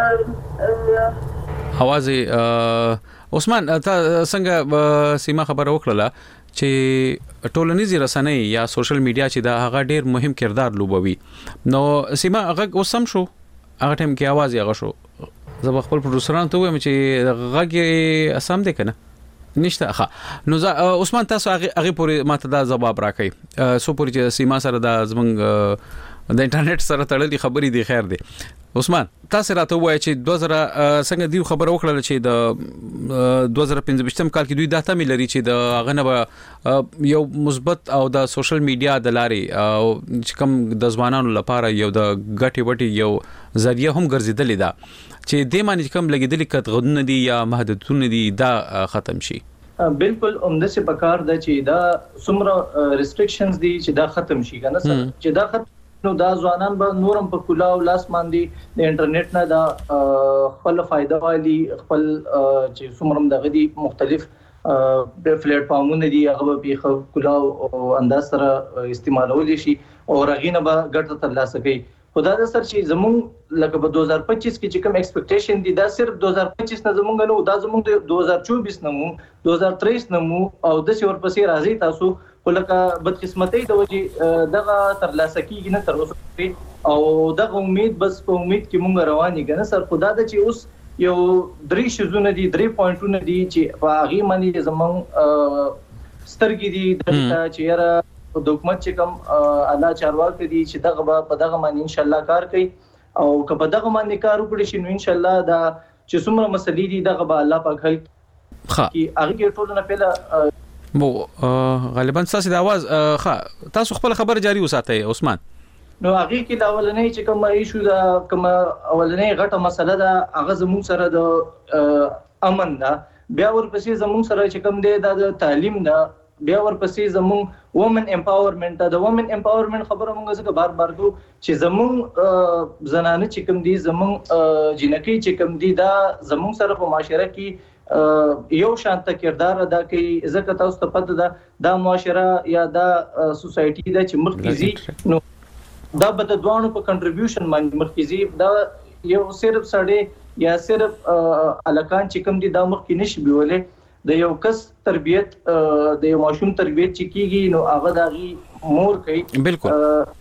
حوازي عثمان تا څنګه سیمه خبره وکړه چې ټولنیزي رسنۍ یا سوشل میډیا چې دا هغه ډیر مهم کردار لوبوي نو سیمه هغه وسم شو هغه ټیم کې आवाज یې غشو زه خپل پروډوسرانو ته وایم چې هغه اسام دي کنه نشته ښه نو عثمان تاسو هغه پورې ماته دا جواب راکړئ سو پورې چې سیمه سره دا زمنګ د انټرنیټ سره تړلې خبرې دي خیر دي عثمان تاسو راته وایي چې دوه زره څنګه دی خبر وکړل چې د دوه زره پنځه کال کې دوی دا تمه لري چې د هغه نه یو مثبت او د سوشل میډیا د لارې او چې کوم د ځوانانو لپاره یو د غټي وټي یو ذریعہ هم ګرځیدل دا چې د معنی کوم لګیدل کتغونه دي یا محدودونه دي دا ختم شي بالکل عمده څه پکار د چې دا سمره ریستریکشنز دي چې دا ختم شي کنه چې دا ختم نو دا ځوانان به نورم په کلاو لاس باندې د انټرنیټ نه دا خپل فائدہ والی خپل چې څومره دغه دي مختلف پلیټ فارمونه دي هغه په کلاو انداز سره استعمالول شي او رغینه به ګټه ترلاسه کوي خدای دې سر چې زمون لکه په دوه هزار پنځه کې چې کوم ایکسپیکټیشن دي دا صرف دوه هزار پنځه نه زمونږ نه دا زمونږ د دوه هزار چوبیس نه مو دوه هزار تریس نه مو او د څور پسې راځي تاسو ولکه بدقسمتۍ د وجې دغه ترلاسه کیږي نه تر اوسه او دغه امید بس په امید کې مونږ رواني کنه سر خدای دې چې اوس یو درې شزونه دي درې پوینټونه دي چې په هغه باندې زمون سترګې دي دغه چې یاره د حکومت چې کوم اعلی چارواکي دي چې دغه په دغه باندې ان شاء الله کار کوي او که په دغه باندې کار وکړي شي نو ان شاء الله دا چې څومره مسلې دي دغه به الله پاک حل کړي هغه کې ټولنه پیله مو غالبا تاسو د आवाज ښه تاسو خپل خبر جاری وساتئ عثمان نو هغه کې د اولنې چې کوم ایشو دا کوم اولنې غټه مسله ده هغه زموږ سره د امن ده بیا ورپسې زموږ سره چې کوم دی د تعلیم ده بیا ورپسې زموږ وومن امپاورمنت د وومن امپاورمنت خبره موږ څنګه بار بار کو چې زموږ زنانه چې کوم دي زموږ جنکی چې کوم دي دا زموږ سره په معاشره کې یو شانت کردار ادا کوي ځکه تاسو ته پته ده دا معاشره یا دا سوسایټي دا چې مرکزي نو دا به د دوانو په کنټریبیوشن باندې مرکزي دا یو صرف سړی یا صرف الکان چې کوم دي دا مخکې نشي بیولې د یو کس تربیت د یو ماشوم تربیت چې کیږي نو هغه دغه مور کوي بالکل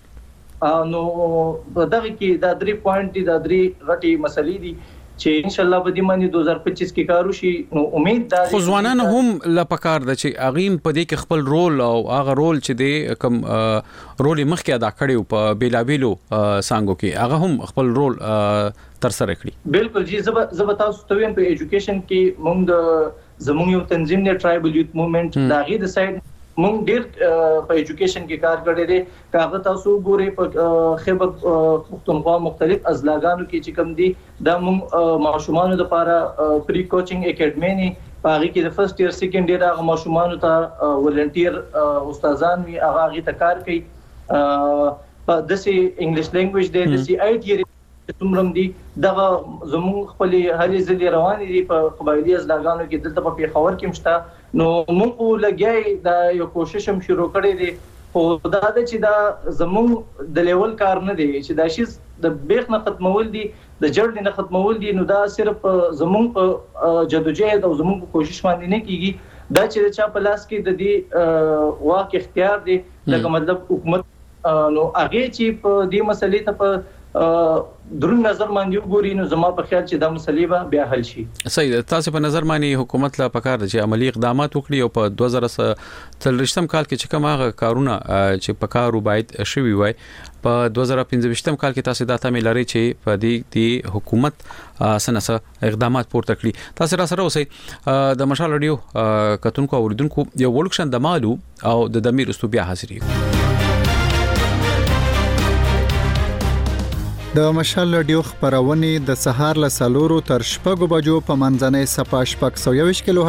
نو دغه کې دا درې پوینټ دي دا درې غټي مسلې دي چې ان شاء الله به د منی دوه هزار پنځه کې کارو شي نو امید دا خو ځوانان هم لپاره د چې اغیم په دې کې خپل رول او هغه رول چې د کم رول مخکې ادا کړي په بیلابیلو سانګو کې هغه هم خپل رول تر سره کړی بالکل جی زب زب تاسو ته ویم په ایجوکیشن کې موږ زموږ یو تنظیم دی ټرایبل یوت موومېنټ دا غي د سایډ موږ ډیر په ایجوکیشن کې کار کړی دی کاغه تاسو ګوري په خیبر پختونخوا مختلف ازلاګانو کې چې کوم دي دا موږ ماشومانو لپاره پری کوچینګ اکیډمي نه پاره کې د فرست ایئر سیکنډ ایئر هغه ماشومانو ته ولنټیر استادان وی هغه غي ته کار کوي په دسي انګلیش لینګویج دی د سی آی ټی څومره دي دغه زموږ خپل هلي ځلې روان دي په قبایلی ازلاګانو کې دلته په پیښور کې مشته نو موږ لګیای دا یو کوشش هم شروع کړی دی خو دا د چې دا زموږ د لیول کار نه دی چې دا شی د بیخ نه ختمول دي د جړ نه ختمول دي نو دا صرف زموږ په جدوجہد او زموږ په کوشش باندې نه کیږي دا چې چا په لاس کې د دې واک اختیار دی لکه مطلب حکومت نو هغه چې په دې مسلې ته په درون نظر باندې وګوري نو زما په خیال چې دا مسلې به بیا حل شي صحیح تاسو په نظر باندې حکومت لا پکار دي چې عملی اقدامات وکړي او په دوه زره څلوېښتم کال کې چې کوم هغه کارونه چې په کارو باید شوي وای په دوه زره پنځه کال کې تاسو دا تمه لري چې په دې دی حکومت سنسه اقدامات پورته کړي تاسو را سره اوسئ د مشال رادیو کتونکو اوریدونکو یو ورکشن د مالو او د دمیر استوبیا حاضرې د مشال رادیو خبرونه د سهار له سلورو تر شپږو بجو په منځنۍ صفه شپږ سوه یوویشت کیلو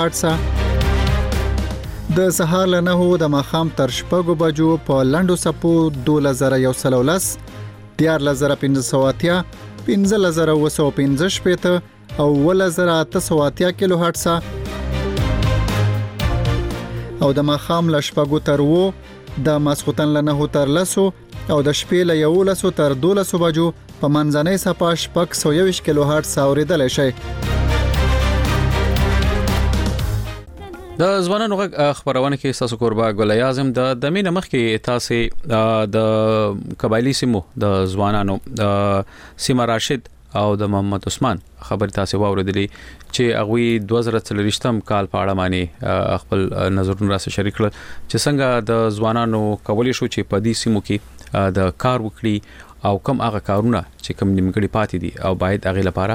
هرتز د سهار له نهو د ماښام تر شپږو بجو په لنډو صفو دوه زره یو سل ولس دیار لزر پنځه سوه اتیا پنځه لزر وسو پنځه شپېته او ولزر اته سوه اتیا کیلو هرتز او د ماخام لشپګو تر وو د ماسختن لنه تر لسو او د شپې له یولسو تر دولسو بجو په منځنۍ صفه شپږ سوه یوویشت کیلو هرتز اوریدل شي. د ځوانانو غږ خبرونه کې تاسو قربا ګل اعظم د د مینه مخ کې تاسو د قبایلی سیمو د ځوانانو د سیما راشد او د محمد عثمان خبر تاسو واوریدلی چې هغه دوه زره څلوېښتم کال په اړه باندې خپل نظرونه را سره شریک کړل چې څنګه د ځوانانو کولی شو چې په دې سیمو کې د کار وکړي او کم هغه کارونه چې کم نیمګړي پاتې دي او باید هغه لپاره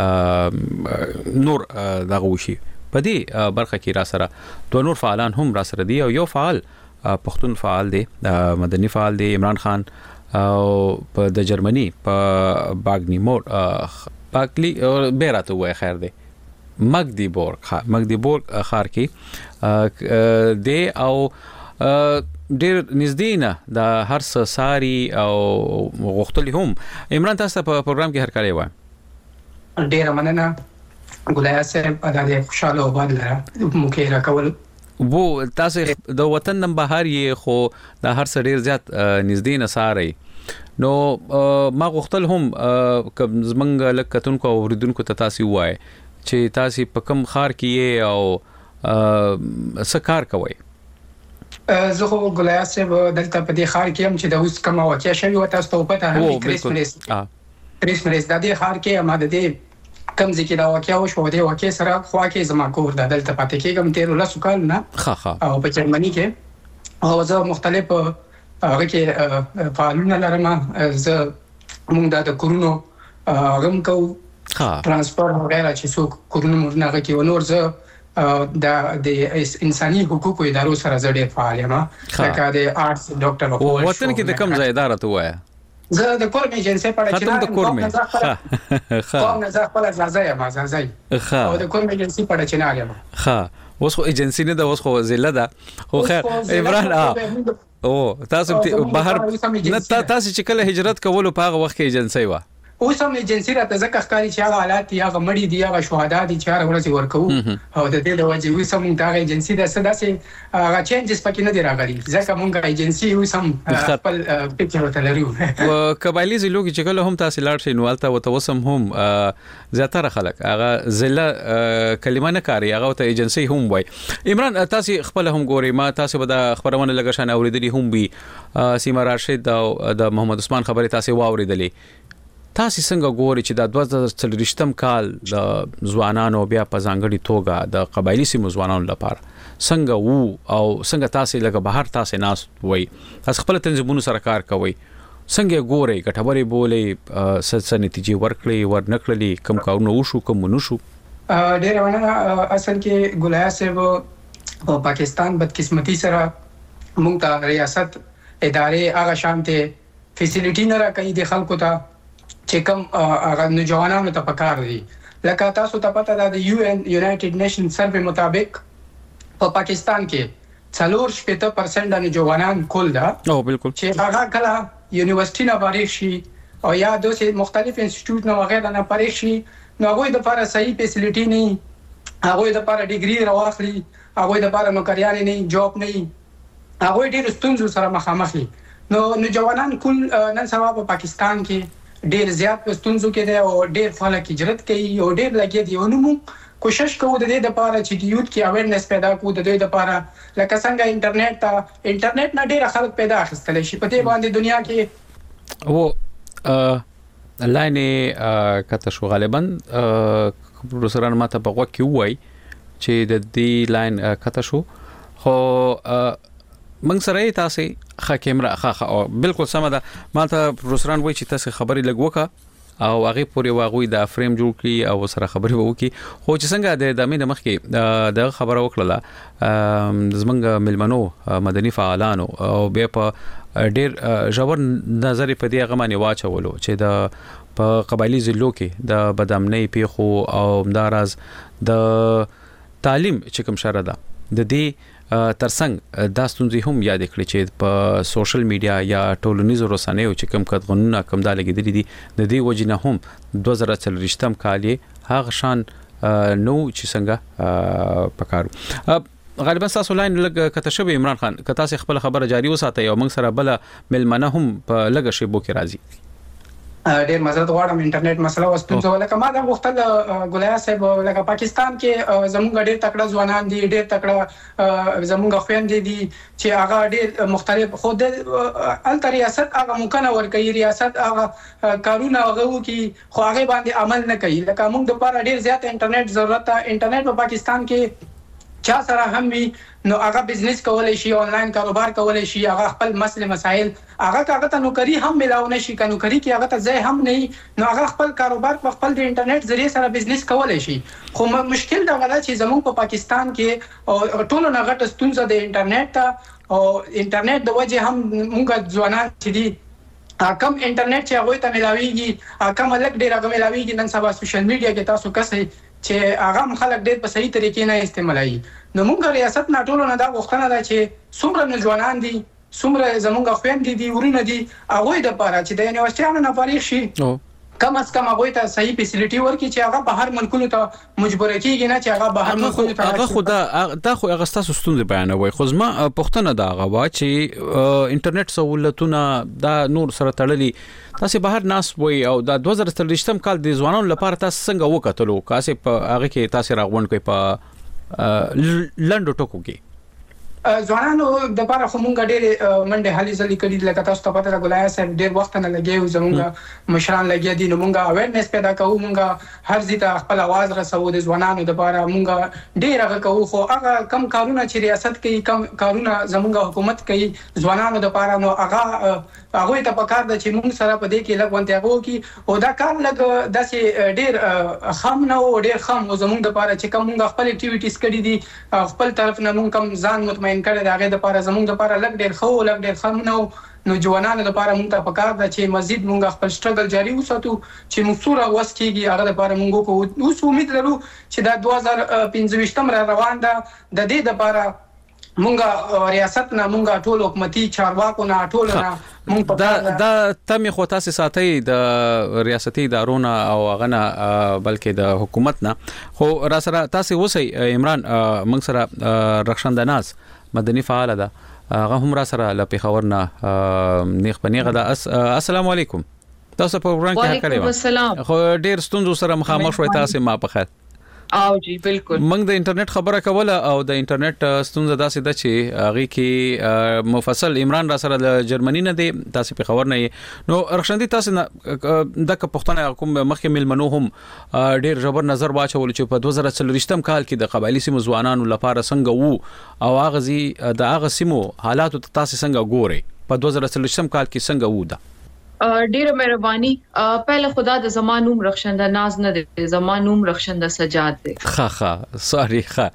نور دغه وشي. په دې برخه کې را سره دوه نور فعالان هم را سره دي او یو فعال پښتون فعال دی مدني فعال دی عمران خان او په د جرمني په باګنی مور پاکلی بیرته وای خیر دی مګدیبورګ مګدیبورګ خار کې دی او ډیر نږدې نه د هر څه ساری او غوښتل هم. عمران تاسو په پروګرام کې هر کله وای ډیر مننه ګولای صاحب اده خوشاله وباد لره مخې راکول وو تاسو د وطن نن بهر یې خو د هر څه ډیر زیات نږدې نه ساري نو ما غوښتل هم زمنګ لکتونکو او ورودونکو ته تاسو وای چې تاسو په کم خار کې او سکار کوي. زه خو ګولای صاحب دلته په دې خار کې هم چې د اوس کوم واقعیا شوی و تاسو ته پته هم کریسمس کریسمس د دې خار کې ما د دې کم ځکه دا واقعیا وشو د واقعیا سره خو کې زما کور د دلته پاتې کېږم تیر لاسو کال نه ها ها او په جرمني کې او زه مختلف هغه کې فعالونه لرم زه موږ د کورونو غم کو ها ترانسپورت وغیرہ چې څو کورونو موږ نه کې ونور زه د د انساني حقوقو ادارو سره زړه فعال یم لکه د آرټس ډاکټر او وطن کې د کم ځای اداره ته وای زه د کور مې جنسي پړ چې نه د کور مې ها کوم نه ځه خپل ځای ما ځای او د کور مې جنسي پړ چې نه یم ها اوس خو ایجنسی نه د اوس خو زله ده خو خیر عمران او تاسو بهر نه تاسو چې کله هجرت کولو په هغه وخت کې ایجنسی و اوس هم ایجنسی راته ځکه ښکاري چې هغه حالات یا غمړي دي هغه شهدا دي چې هغه ورځ ورکو او د دې د وجې اوس هم دا ایجنسی د سداسي هغه چینجز پکې نه دی راغلي ځکه مونږ ایجنسی اوس هم خپل پکچر وتلریو او قبایلی زلو کې چې کله هم تاسو لاړ شئ نو البته وتوسم هم زیاتره خلک هغه زله کلمه نه کاری هغه ته ایجنسی هم وای. عمران تاسو خپل هم ګوري ما تاسو به د خبرونه لګښان اوریدلی هم وي سیما راشد او د محمد عثمان خبره تاسو واوریدلی تاسو څنګه ګوري چې د دوه زره څلوېښتم کال د ځوانانو بیا په ځانګړي توګه د قبایلی سیمو ځوانانو لپاره څنګه وو او څنګه تاسو لکه بهر تاسو ناس وای تاسو خپل تنظیمونو سره کار کوي څنګه ګوري ګټوري بولې څه نتیجې ورکړي ورنکړلې کم کارونه وشو کوم نشو. ډېر ونه اصل کې ګولای صاحب په پاکستان بدقسمتي سره موږ ته ریاست ادارې هغه شانته فیسیلیټي نه راکړي د خلکو ته چې کوم هغه نوجوانانو ته پکار دي لکه تاسو ته پته ده د یو ان یونایټډ نیشن سروې مطابق په پاکستان کې څلور شپږ پرسنټ د نوجوانان کول ده او بالکل چې هغه کله یونیورسيټي نه فارغ شي او یا دوه مختلف انسټیټیوټ نه وغیرہ نه فارغ شي نو هغه د لپاره صحیح فیسیلیټي نه هغه د لپاره ډیګري راوخلي هغه د لپاره نوکریان نه جاب نه هغه ډېر ستونزو سره مخامخ دي. نو نوجوانان کول نن سبا په پاکستان کې ډېر زیات ستونزو کې دی او ډېر خلک هجرت کوي او ډېر لګي دي او نو کوشش کوو د دې لپاره چې یوت کې اویرنس پیدا کوو د دې لپاره لکه څنګه انټرنیټ ته انټرنیټ نه ډېر خلک پیدا اخیستل شي په دې باندې دنیا کې او لاین کته شو غالبا پروفیسور ماته په وخت کې وای چې د دې لاین کته شو خو منګ سره تاسو ښه کیمرا ښه بالکل سم ده ماته پروفیسوران وای چې تاسو خبري لګوکا او هغه پورې واغوي د فریم جوړ کړي او سره خبري وکړي خو چې څنګه د دمه د مخ کې د خبره وکړه زمنګ ملمنو مدني فعالانو او بیا په ډېر ژور نظر په دې غمانه واچولو چې د په قبایلی ضلعو کې د بدامنۍ پیخو او مدارز د تعلیم چې کوم شره ده د دې ترڅنګ دا ستونزې هم یاد کړې چې په سوشل میډیا یا ټولنیزو رسنیو چې کوم قانونونه کوم دا لګیدلې دي د دې وجنه هم دوه زره څلوېښتم کال هغه شان نو چې څنګه پکارو غالبا تاسو لاین لګ کته شوی عمران خان کته تاسو خپل خبره جاری وساتئ او موږ سره بل ملمنه هم په لګ شیبو کې راځي ډېر مزه غواړم انټرنیټ مسله وستونزه ولکه ما دا وختل ګولیا صاحب لکه پاکستان کې زموږ ډېر تکړه ځوانان دي ډېر تکړه زموږ خويندې دي چې هغه ډېر مختلف خود ال ریاست هغه ممکنه ورکوي ریاست هغه قانون هغه کی خو هغه باندې عمل نه کوي لکه موږ د لپاره ډېر زیات انټرنیټ ضرورت ده انټرنیټ په پاکستان کې چا سره هم وي نو هغه بزنس کولای شي آنلاین کاروبار کولای شي هغه خپل مسله مسائل هغه هغه ته نوکری هم ملاو نشي کنه نوکری کې هغه ته ځای هم نه نو هغه خپل کاروبار په خپل د انټرنیټ ذریعہ سره بزنس کولای شي خو مشکل دا غلا چې زموږ په پاکستان کې ټولو نه غټه ستونزه د انټرنیټ ته او انټرنیټ د وجه هم موږ ځوانان چې دي کم انټرنیټ چې هغه ته ملاويږي کم لک ډیر هغه ملاويږي نن سبا سوشل میډیا کې تاسو کسي چې هغه خلک ډېر په صحیح طریقې نه استعمالوي نو موږ ریاست نه ټولو نه دا غوښتنه ده چې څومره ځوانان دي څومره زموږ خويندې دي ورونه دي هغه د لپاره چې د یونیورسيټانو نه فارغ شي کم از کم هغه ته صحیح فیسیلیټي ورکړي چې هغه بهر ملکونو ته مجبور کیږي نه چې هغه بهر ملکونو ته هغه خدا دا خو هغه تاسو ستونزې بیانوي خو زما پښتنه دا غوا چې انټرنیټ سہولتونه دا نور سره تړلي تاسو بهر ناس وي او دا دوه زره څلوېښتم کال د ځوانانو لپاره تاسو څنګه وکټلو کاسه په هغه کې تاسو راغون کوي په لندو ټکو کې ځوانانو د لپاره خو مونږ ډېر منډه هلي ځلې کړي لکه تاسو ته پته راغلای صاحب ډېر وخت نه لګیو زمونږ مشران لګیا دي نو مونږه اویرنس پیدا کوو مونږه هر ځای خپل आवाज رسو د ځوانانو د لپاره مونږه ډېر هغه کوو خو هغه کم کارونه چې ریاست کوي کم کارونه زمونږ حکومت کوي ځوانانو د لپاره نو هغه هغه ته پکار د چې مونږ سره په دې کې لګونته هغه کی او دا کار لګ داسې ډېر خام نه او ډېر خام زمونږ د لپاره چې کوم مونږ خپل اکټیویټیز کړې دي خپل طرف نه مونږ کم ځان مطمئن کړی دا غي د لپاره زموږ د لپاره لګ ډېر خو لګ ډېر خم نو نو ځوانانو لپاره موږ ته پکار ده چې مزید موږ خپل سټرګل جاری وساتو چې موږ سوره وس کیږي هغه لپاره موږ کو اوس امید لرو چې دا دوه زره پنځه ویشت روان ده د دې لپاره موږ ریاست نه موږ ټول حکومتي چارواکو نه ټول نه موږ دا دا تم خو تاسو ساتي د ریاستي ادارو او غنه بلکې د حکومت نه خو را سره تاسو وسی عمران موږ سره رخصندناز مدني فعال ده هغه هم را سره ل پیښور نه نیغ پنیغه ده السلام علیکم تاسو په پروګرام کې حق لرئ خو ډیر ستونزو سره مخامخ شوي تاسو ما په خیر او جی بالکل موږ د انټرنیټ خبره کوله او د انټرنیټ ستونزه داسې ده چې هغه کې مفصل عمران را سره د جرمني نه دی تاسو په خبر نه نو رخصندي تاسو د پښتون کوم مخکې ملمنو هم ډیر جبر نظر واچول چې په دوه زره څلوېښتم کال کې د قبایلی سیمو ځوانانو لپاره څنګه وو او هغه زی د هغه سیمو حالات تاسو څنګه ګوري په دوه زره څلوېښتم کال کې څنګه وو دا ډیره مهرباني پهله خدا د زمانوم رخصنده ناز نه دي زمانوم رخصنده سجاد دي خا خا سوري خا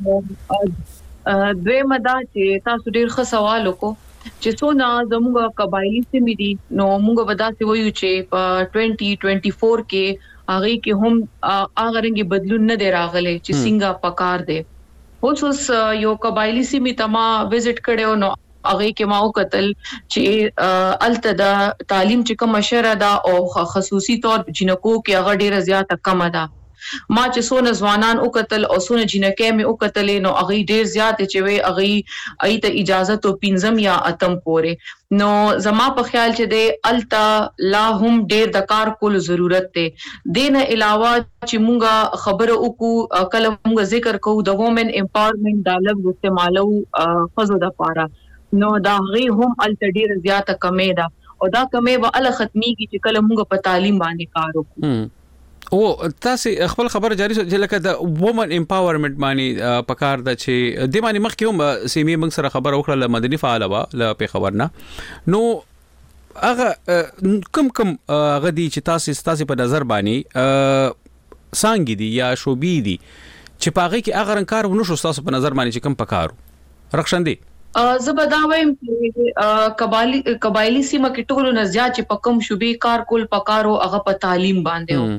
دوی مدا چې تاسو ډیر ښه سوال وکړو چې څونه زموږ قبایلی سیمې دي نو موږ ودا سي وایو چې په دوه هزار چوبیس کې هغه کې هم هغه رنګي بدلون نه دی راغلی چې څنګه پکار دي اوس یو قبایلی سیمې تما وزټ کړو نو هغه کې ماو قتل چې التدا تعلیم چې کوم شره دا او خصوصي طور جنکو کې هغه ډیره زیاته کم ده ما چې سونه ځوانان او قتل او سونه جنکې مې او قتل نو هغه ډیر زیاته چې وي هغه ایت اجازه تو پینځم یا اتم پورې نو زما په خیال چې د التا لا هم ډیر د کار کول ضرورت ته دین علاوه چې مونږه خبره وکړو کله مونږ ذکر کوو د وومن امپاورمنت د لفظ استعمالو خزو د پاره نو دا غي هم الټډیر زیاته کمې ده او دا کمې به ال ختميږي چې کله موږ په تعلیم باندې کار وکړو او تاسو خپل خبره جاری چې لکه د وومن امپاورمنت باندې پکار ده چې د باندې مخکې هم سیمه موږ سره خبر وکړه ل مدني فعال وا ل په خبرنا نو هغه کم کم غدي چې تاسو تاسو په نظر باندې سانګي دي یا شوبي دي چې پاغه کې اگر انکار ونو شو تاسو په نظر باندې چې کم پکارو رخصندي زبداویم چې قبایلی قبایلی سیمه کې ټولو نه زیات چې پکم شوبې کار کول پکارو هغه په تعلیم باندې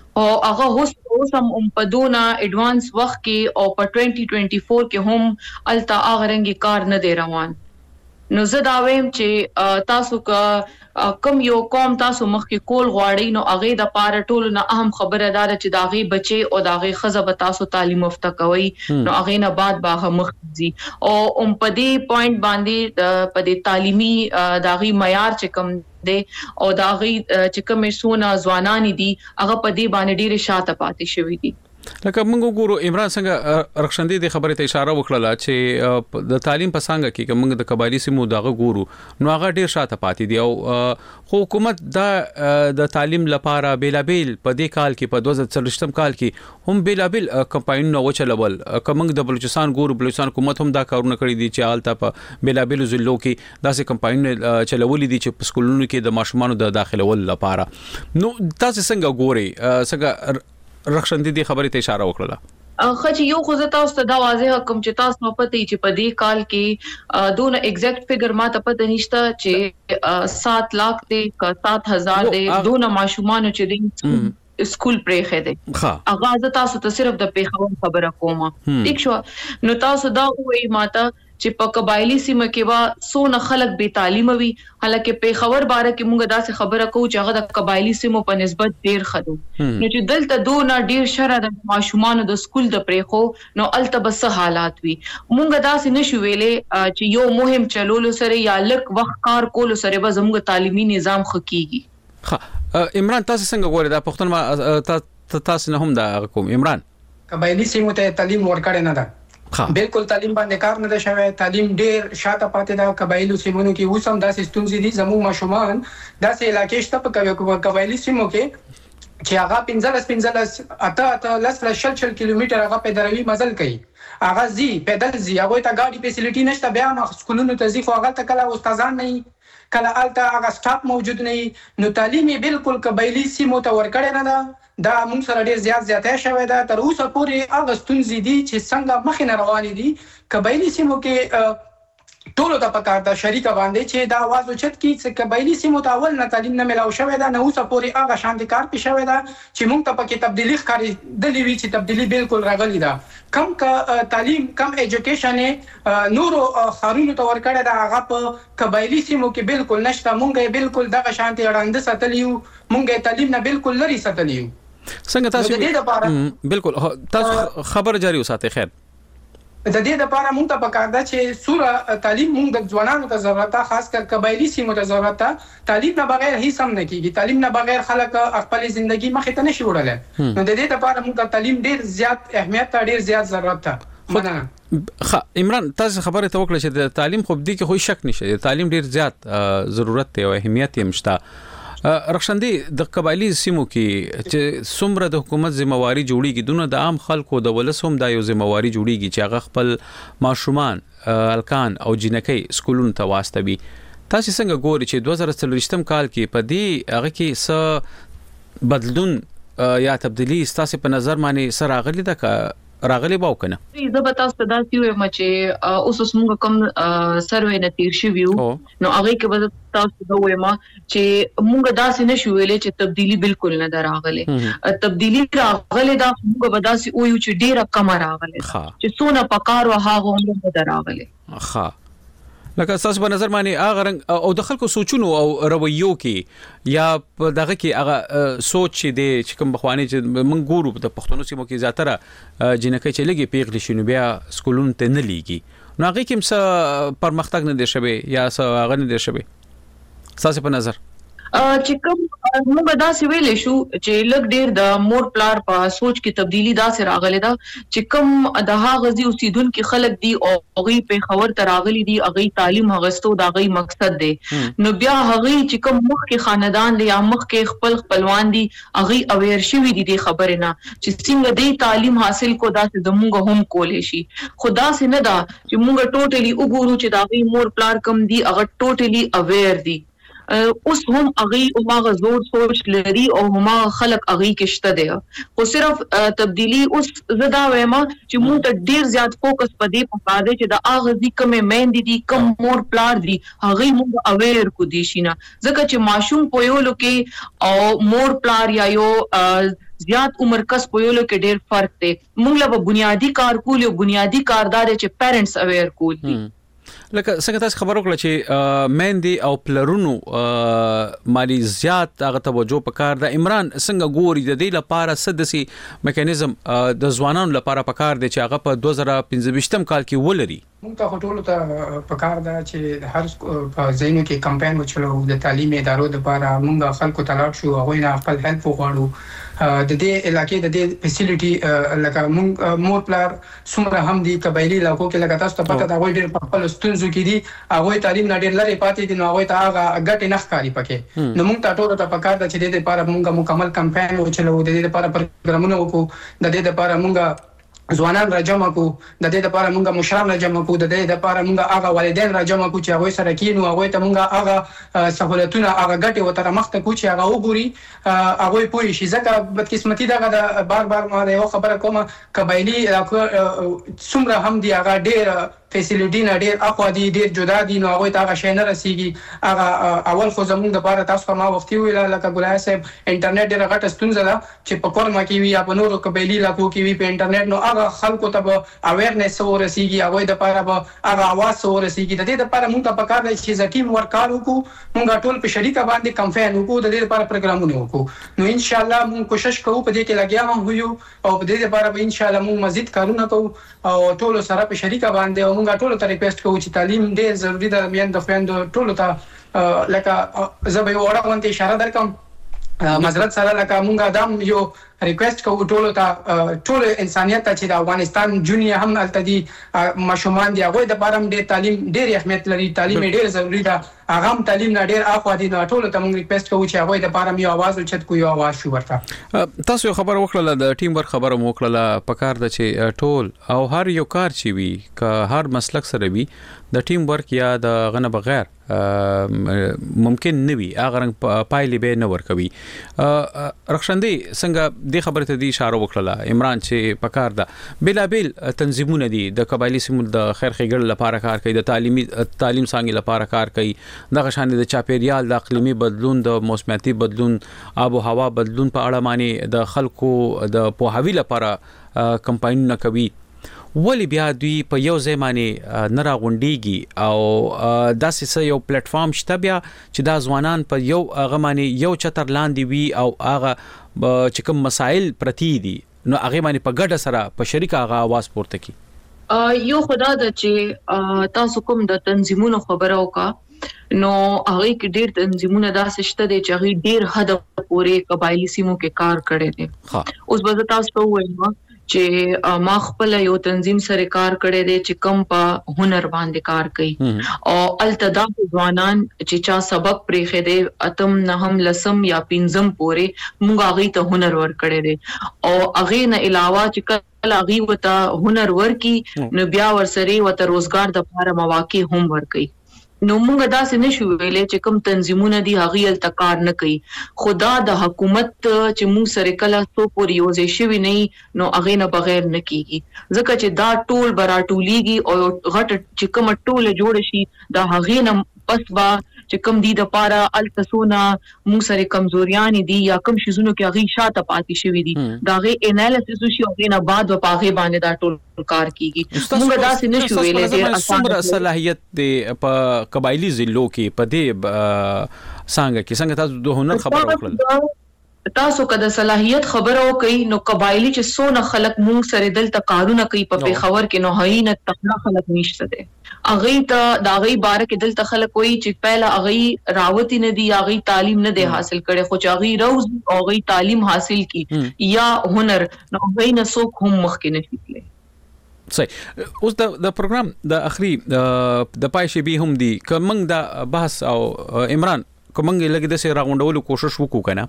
او هغه اوس اوس هم په دونه اډوانس وخت کې او په twenty twenty-four کې هم التا هغه رنګي کار نه دی روان. نو زه دا وایم چې تاسو کا کم یو قوم تاسو مخ کې کول غواړي نو هغه د پاره ټولو نه اهم خبره ده چې داغي بچي او داغي خزه به تاسو تعلیم یافته کوي نو هغه نه بعد باغه مخ دي او ام په دې پوینټ باندې په دې تعلیمي داغي معیار چې کم دي او داغي چې کوم سونه ځوانان دي هغه په دې باندې ډیره شاته پاتې شوی دي. لکه موږ ګورو عمران څنګه رخصندې د خبرې ته اشاره وکړه چې د تعلیم په څنګه کې موږ د قبایلی سیمو دغه ګورو نو هغه ډیر شاته پاتې دي او حکومت د د تعلیم لپاره بیلابیل په دې کال کې په twenty thirteen کال کې هم بیلابیل کمپاینونه وچلول کومنګ د بلوچستان ګورو بلوچستان حکومت هم دا کارونه کړی دي چې حالت په بیلابیل ضلعو کې داسې کمپاینونه چلولې دي چې په سکولونو کې د ماشومانو د داخلول لپاره. نو تاسو څنګه ګوري څنګه رخصندې دې خبرې ته اشاره وکړه؟ خچ یو خو زه تاسو ته دا واضح کوم چې تاسو په پته چې په دې کال کې دونه ایگزیکټ فګر ما ته پته نشته چې seven लाख ته seven हज़ार دې دونه ماشومان چې دې سکول پرې خېده ها اغاز تاسو ته صرف د پیښور خبره کومه ٹھیک شو. نو تاسو دا وایي ماته چې په قبایلی سیمه کې وا سونه خلک به تعلیم وي حالکه پیښور باره کې مونږ داسې خبره کوو چې هغه د قبایلی سیمو په نسبت ډیر خدو نو چې دلته دونه ډیر شره د ماشومان د سکول د پرېخو نو الته بس حالات وي مونږ داسې نشو ویلې چې یو مهم چلولو سره یا لک وخت کار کولو سره به زموږ تعلیمي نظام خکېږي. ها عمران تاسو څنګه ګورئ دا پښتون تاسو نه هم دا کوم عمران قبایلی سیمو ته تعلیم ورکړی نه ده بالکل تعلیم باندې کار نه ده شوی تعلیم ډیر شاته پاتې ده قبایلی سیمونو کې اوس هم داسې ستونزې دي زموږ ماشومان داسې علاقې شته په قبایلی سیمو کې چې هغه پنځلس پنځلس اته اته لس لس شل شل کیلومتر هغه پیدروي مزل کوي هغه زی پیدل زی هغه ته ګاډي فیسیلیټي نشته بیا ما سکولونو ته ځي خو هغه ته کله استادان نه کله الته هغه سټاف موجود نه نو تعلیم بالکل قبایلی سیمو ته ورکړی نه ده دا موږ سره ډیر زیات زیاتې شوی دا تر اوسه پورې هغه ستونزې دي چې څنګه مخې نه روانې دي قبایلی سیمو کې ټولو ته پکار ده شریکه باندې چې دا आवाज اوچت کی چې قبایلی سیمو ته اول نه تعلیم نه ملاو شوی دا نه اوسه پورې هغه شان کار پې شوی دا چې موږ ته پکې تبدیلی ښکاري دلی وی چې تبدیلی بالکل راغلی ده کم کا تعلیم کم ایجوکیشن نورو خارونو ته ورکړی دا هغه په قبایلی سیمو کې بالکل نشته مونږ بالکل دغه شانتي اړاند ساتلیو مونږ تعلیم نه بالکل لري ساتلیو څنګه تاسو بالکل تاسو خبر جاری وساتئ. خیر د دې لپاره موږ ته پکار ده چې سوره تعلیم موږ د ځوانانو ته ضرورت ده خاص کر قبایلی سیمو ته ضرورت ده تعلیم نه بغیر هیڅ هم نه کیږي تعلیم نه بغیر خلک خپل ژوندۍ مخې ته نشي وړلای نو د دې لپاره موږ ته تعلیم ډیر زیات اهمیت ته ډیر زیات ضرورت ده. خا عمران تاسو خبره ته وکړه چې د تعلیم خو دې کې خو شک نشته د تعلیم ډیر زیات ضرورت دی او اهمیت یې مشته. رخصندې د قبایلی سیمو کې چې څومره د حکومت ذمہواری جوړیږي دونه د عام خلکو د ولسوم د یو ذمہواری جوړیږي چې هغه خپل ماشومان الکان او جنکۍ سکولونو ته واستوي. تاسو څنګه ګورئ چې twenty thirteen کال کې په دې هغه کې څه بدلون یا تبدیلی تاسو په نظر باندې سره راغلی ده راغلی باو کنه؟ زه به تاسو ته دا ویم چې اوس اوس موږ کوم سروې نتیر شویو نو هغه کې به تاسو دا وایم چې موږ داسې نشو ویلې چې تبدیلی بالکل نه دراغله تبدیلی راغله دا موږ به داسې وایو چې ډیره کم راغله چې څونه پکار وه هغه موږ دراغله. ها لکه تاسو په نظر باندې هغه رنګ او د خلکو سوچونو او رویو کې یا دغه کې هغه سوچ دی چې کوم بخوانی چې موږ ګورو د پښتنو سیمو کې زیاتره جنکۍ چې لګي پیغلي شنو بیا سکولون ته نه لیږي نو هغه کې څه پرمختګ نه دی شوی یا څه هغه نه دی شوی تاسو په نظر چې کوم موږ دا سی ویلې شو چې لګ ډیر د مور پلار په سوچ کې تبدیلی دا سره راغله دا چې کوم د هغه ځي اوسیدونکو خلک دي او هغه په خبر تراغلي دي هغه تعلیم هغستو دا غي مقصد دی نو بیا هغه چې کوم مخ کې خاندان دی یا مخ کې خپل خپلوان دي هغه اویر شوی دي د خبره نه چې څنګه دی تعلیم حاصل کو دا د موږ هم کولې شي خدا سي نه دا چې موږ ټوټلی وګورو چې دا غي مور پلار کم دي هغه ټوټلی اویر دي اوس هم هغه او هغه زور سوچ لري او هم خلک هغه کې شته دي خو صرف تبدیلی اوس زدا وایم چې موږ ته ډیر زیات فوکس پدې پکاره چې د هغه ځکه کومه مین دي کوم مور پلار دي هغه موږ اویر کو دي شینه ځکه چې ماشوم په یو لکه او مور پلار یا یو زیات عمر کس په یولو کې ډېر فرق دی. موږ له بنیادی کار کول او بنیادی کاردار چې پیرنټس اویر کول دي. لکه څنګه تاسو خبر وکړه چې مېندې او پلرونو مالی زیات هغه توجه پکار د عمران څنګه ګوري د دې لپاره سدسي میکانیزم د ځوانانو لپاره پکار دی چې هغه په دوه زره پنځه کال کې ولري. موږ ته ټولو ته پکار ده چې هر په ځینو کې کمپاین وچلو د تعلیم ادارو لپاره موږ خلکو ته لاړ شو هغه نه خپل هیلپ وغواړو. د دې علاقې د دې فیسیلیټي لکه موږ مور پلار څومره هم دي قبایلی علاقو کې لکه تاسو ته پته دا وایي ډېر په خپل ستونزو کې دي هغه تعلیم نه ډېر لري پاتې دي نو هغه ته هغه ګټه نه ښکاري پکې. نو موږ ته ټولو ته پکار ده چې د دې لپاره موږ مکمل کمپاین وچلو د دې لپاره پروګرامونه وکړو د دې لپاره موږ ځوانان راجمع کو د دې لپاره موږ مشران راجمع کو د دې لپاره موږ هغه والدین راجمع کو چې هغه سره کینو هغه ته موږ هغه سہولتونه هغه ګټه وتر مخته کو چې هغه وګوري هغه پوي شي ځکه بدقسمتي دغه د بار بار ما یو خبره کوم قبایلی څومره هم دی هغه ډېر فیسیلیټي نه ډېر اخوا دي ډېر جدا دي نو هغه ته هغه شي نه رسیږي. هغه اول خو زموږ د لپاره تاسو ما وختي ویل لکه ګلای صاحب انټرنیټ ډېر غټه ستونزه ده چې په کورما کې وي یا په نورو قبایلی علاقو کې وي په انټرنیټ نو هغه خلکو ته اویرنس ورسیږي هغه د لپاره به هغه आवाज ورسیږي. د دې لپاره موږ ته پکار دی چې زکیم ورکار وکړو موږ ټول په شریکه باندې کمپاین وکړو د دې لپاره پروګرامونه وکړو. نو ان شاء الله موږ کوشش کوو په دې کې لګیا هم یو او په دې لپاره به ان شاء الله موږ مزید کارونه کوو او ټول سره په شریکه باندې موږ ټول ته ریکوست کوو چې تعلیم ډېر ضروری ده میان د خويندو ټول ته لکه زه به یو وړه غونډه اشاره درکم معذرت سره لکه موږ ادم یو ریکوست کوو ټول ته ټول انسانيت ته چې د افغانستان جونیه هم التدي مشومان دی هغه د بارم ډېر تعلیم ډېر اهمیت لري تعلیم ډېر ضروری ده هغه هم تعلیم نه ډېر اخوا دي نو ټول ته موږ ریکوست کوو چې هغه د بارم یو आवाज ولچت کوو یو आवाज شو ورته. تاسو خبر وکړه د ټیم ورک خبره مو وکړه پکار د چې ټول او هر یو کار چې وي ک هر مسلک سره وي د ټیم ورک یا د غنه بغیر ممکن نه وي هغه رنګ پایلې به نه ورکوي. رخصندي څنګه د خبره ته دی اشاره وکړه عمران چې پکار ده بلابل تنظیمونه دي د قبایلی سیمو د خیر خیګړ لپاره کار کوي د تعلیمي تعلیم څنګه لپاره کار کوي د غشان د چاپیریال د اقلیمي بدلون د موسمیاتي بدلون آب او هوا بدلون په اړه معنی د خلکو د پوهاوی لپاره کمپاینونه کوي. ولی بیا دوی په یو ځای باندې نه راغونډيږي او داسې یو پلیټ فارم شته بیا چې دا ځوانان په یو هغه باندې یو چتر لاندې وي او هغه چې کوم مسائل پرتی دي نو هغه باندې په ګډه سره په شریکه هغه आवाज پورته کی. یو خدا د چې تاسو کوم د تنظیمونو خبره وکا نو هغه کې ډېر تنظیمونه داسې شته دي چې هغه ډېر حد پورې قبایلی سیمو کې کار کړي دي. اوس به تاسو ته وایم چې ما خپل یو تنظیم سره کار کړی دی چې کم په هنر باندې کار کوي او التدا ځوانان چې چا سبق پرېخې دي اتم نهم لسم یا پنځم پورې موږ هغه ته هنر ور کړی دی او هغه نه علاوه چې کله هغه وته هنر ورکی نو بیا ورسره وته روزګار د لپاره مواقع هم ورکي. نو موږ دا څه نشو ویلې چې کوم تنظیمونه دي هغه التکار نه کوي خدا د حکومت چې موږ سره کله سو پورې یوځای شوی نه نو هغه نه بغیر نه کیږي ځکه چې دا ټول براټولیږي او غټ چې کوم ټول جوړ شي دا هغه نه پس با چې کوم دي د پاره التسونه موږ سره کمزوریان دي یا کوم شیزونو کې هغه شاته پاتې شوی دي دا غي انالیسس شي او نه بعد په هغه باندې دا ټول کار کیږي. موږ دا څه نشو ویلې ډېر اسانه صلاحیت دی په قبایلی ضلعو کې په دې څنګه کې څنګه تاسو د هنر خبر وکړل تاسو کده صلاحیت خبره وکي نو قبایلی چې سونه خلق مونږ سره دلته کارونه کوي په پیښور کې نو هاي نه تخنا خلق نشته دي اغه ته دا غي بار کې دلته خلق کوئی چې پهلا اغه راوتی نه دی اغه تعلیم نه دی حاصل کړي خو چاغي روز اغه تعلیم حاصل کی یا هنر نو هغه نه څوک هم مخ کې نه شي. صحیح. اوس د د پروګرام د اخري د پایشي به هم دي کومنګ د بحث او عمران کومنګ لګي د سره راغونډولو کوشش وکړو کنه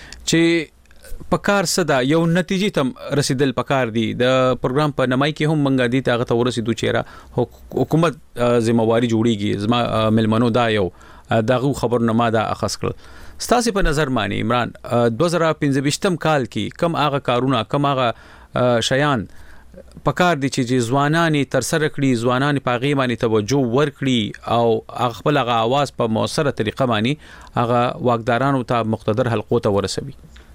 چې پکار صدا یو نتیجې تم رسیدل پکار دي د پروګرام په نمای کې هم منګه دي تاغه ته ورسېدو چیرې حکومت ذمہواری جوړیږي زما ملمنو دا یو دغه خبر نه ما دا اخص کړ ستاسو په نظر مانی عمران دوه زره پنځه کال کې کم هغه کارونه کم هغه شیان پکار دي چې ځوانانی تر سره کړي ځوانانی په غي باندې توجه ورکړي او خپل هغه आवाज په موثره طریقه باندې هغه واقدارانو ته مقتدر حلقو ته ورسوي.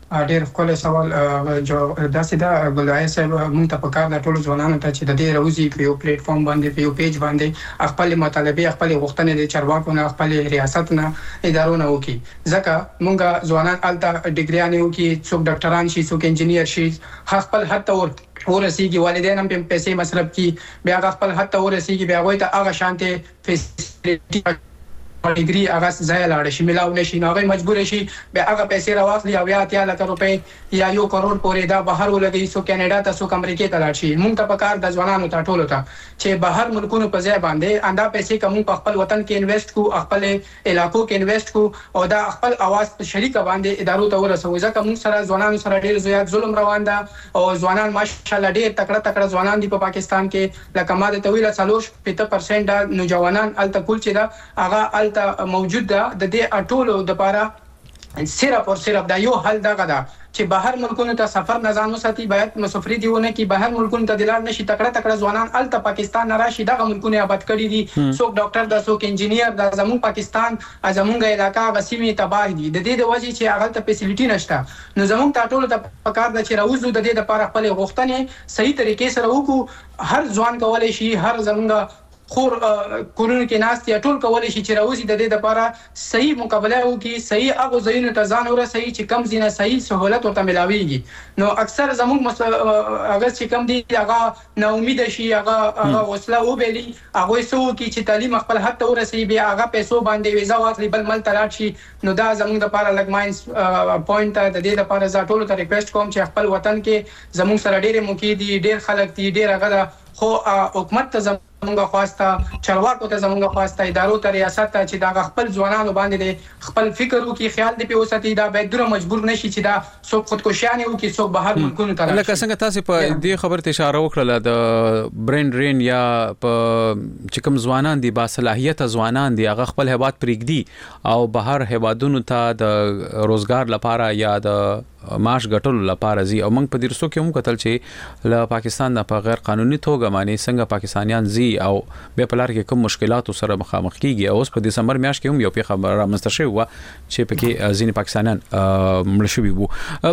ډېر خپل سوال جو داسې دا ګلای صاحب مونږ ته پکار د ټولو ځوانانو ته چې د دې روزي په یو پلیټ فارم باندې په یو پیج باندې خپل مطالبه خپل غوښتنې د چارواکو نه خپل ریاست نه ادارو نه وکي ځکه مونږ ځوانان الته ډیګریانه وکي څوک ډاکټران شي څوک انجینیر شي خپل حتی ور ورسیږي والدین هم په پیسې مصرف کی بیا خپل حتی ورسیږي بیا وایي ته هغه شانته فیسیلیټي ډیګری هغه ځای لاړ شي ملاو نشي نو هغه مجبور شي به هغه پیسې راوخلي او یا اتیا لک روپۍ یا یو کروڑ پورې دا بهر ولګي سو کینیډا ته سو امریکا ته لاړ شي مونږ ته پکار د ځوانانو ته ټولو ته چې بهر ملکونو په ځای باندې انده پیسې کوم په خپل وطن کې انویسټ کو خپل علاقو کې انویسټ کو او دا خپل اواز په شریک باندې ادارو ته ورسوي ځکه مونږ سره ځوانانو سره ډیر زیات ظلم روان ده او ځوانان ماشاءالله ډیر تکړه تکړه ځوانان دي په پاکستان کې لکه ما د طويله څلور پنځه پرسنټ نوجوانان الته کول چې دا هغه الته موجود ده د دې اټولو د لپاره صرف او صرف دا یو حل دغه ده چې بهر ملکونو ته سفر نه ځان وساتي باید مسافری دیونه کې بهر ملکونو ته دلار نشي تکړه تکړه ځوانان الته پاکستان نه راشي دغه ملکونه آباد کړي دي څوک ډاکټر دا څوک انجینیر دا زموږ پاکستان زموږ علاقہ غسیمي تباہ دي د دې د وجې چې هغه ته فیسیلیټي نشته نو زموږ ته ټول ته پکار د چې راوځو د دې لپاره خپل غوښتنې صحیح طریقې سره وکړو هر ځوان کولای شي هر زموږ خور کورونه کې ناس یا ټول کولای شي چې راوځي د دې لپاره صحیح مقابله وکړي صحیح هغه ځایونو ته ځان ورسوي چې کم زینه صحیح سہولت ورته ملاويږي نو اکثر زموږ هغه چې کم دي هغه نا امید شي هغه هغه وسله وبېلي هغه سو کې چې تعلیم خپل حد ته ورسوي بیا هغه پیسو باندې ویزا واخلي بل مل تلاټ شي نو دا زموږ لپاره لګ ماینس پوینټ د دې لپاره زه ټول ته ریکوست کوم چې خپل وطن کې زموږ سره ډېر موقع دي ډېر خلک دي ډېر هغه خو حکومت ته زموږ خواسته چارواکو ته زموږ خواسته ادارو ته ریاست ته چې دا خپل ځوانانو باندې خپل فکر وکړي خیال دی په وساتي دا به دغه مجبور نشي چې دا څوک خودکشیانه وکړي څوک بهر ملکونو ته لکه څنګه تاسو په دې خبره اشاره وکړه د برین ډرین یا په چې کوم ځوانان دي با صلاحیت ځوانان دي هغه خپل هیواد پرېږدي او بهر هیوادونو ته د روزګار لپاره یا د معاش ګټلو لپاره زی او موږ په دې رسو کې هم کتل چې له پاکستان نه په غیر قانوني توګه باندې څنګه پاکستانیان زی او به په لار کې کوم مشکلات سره مخامخ کیږي او اوس په دسمبر میاشت کې هم یو په خبره مستشفی و چې پکې ځینې پاکستانیان مړ شوي وو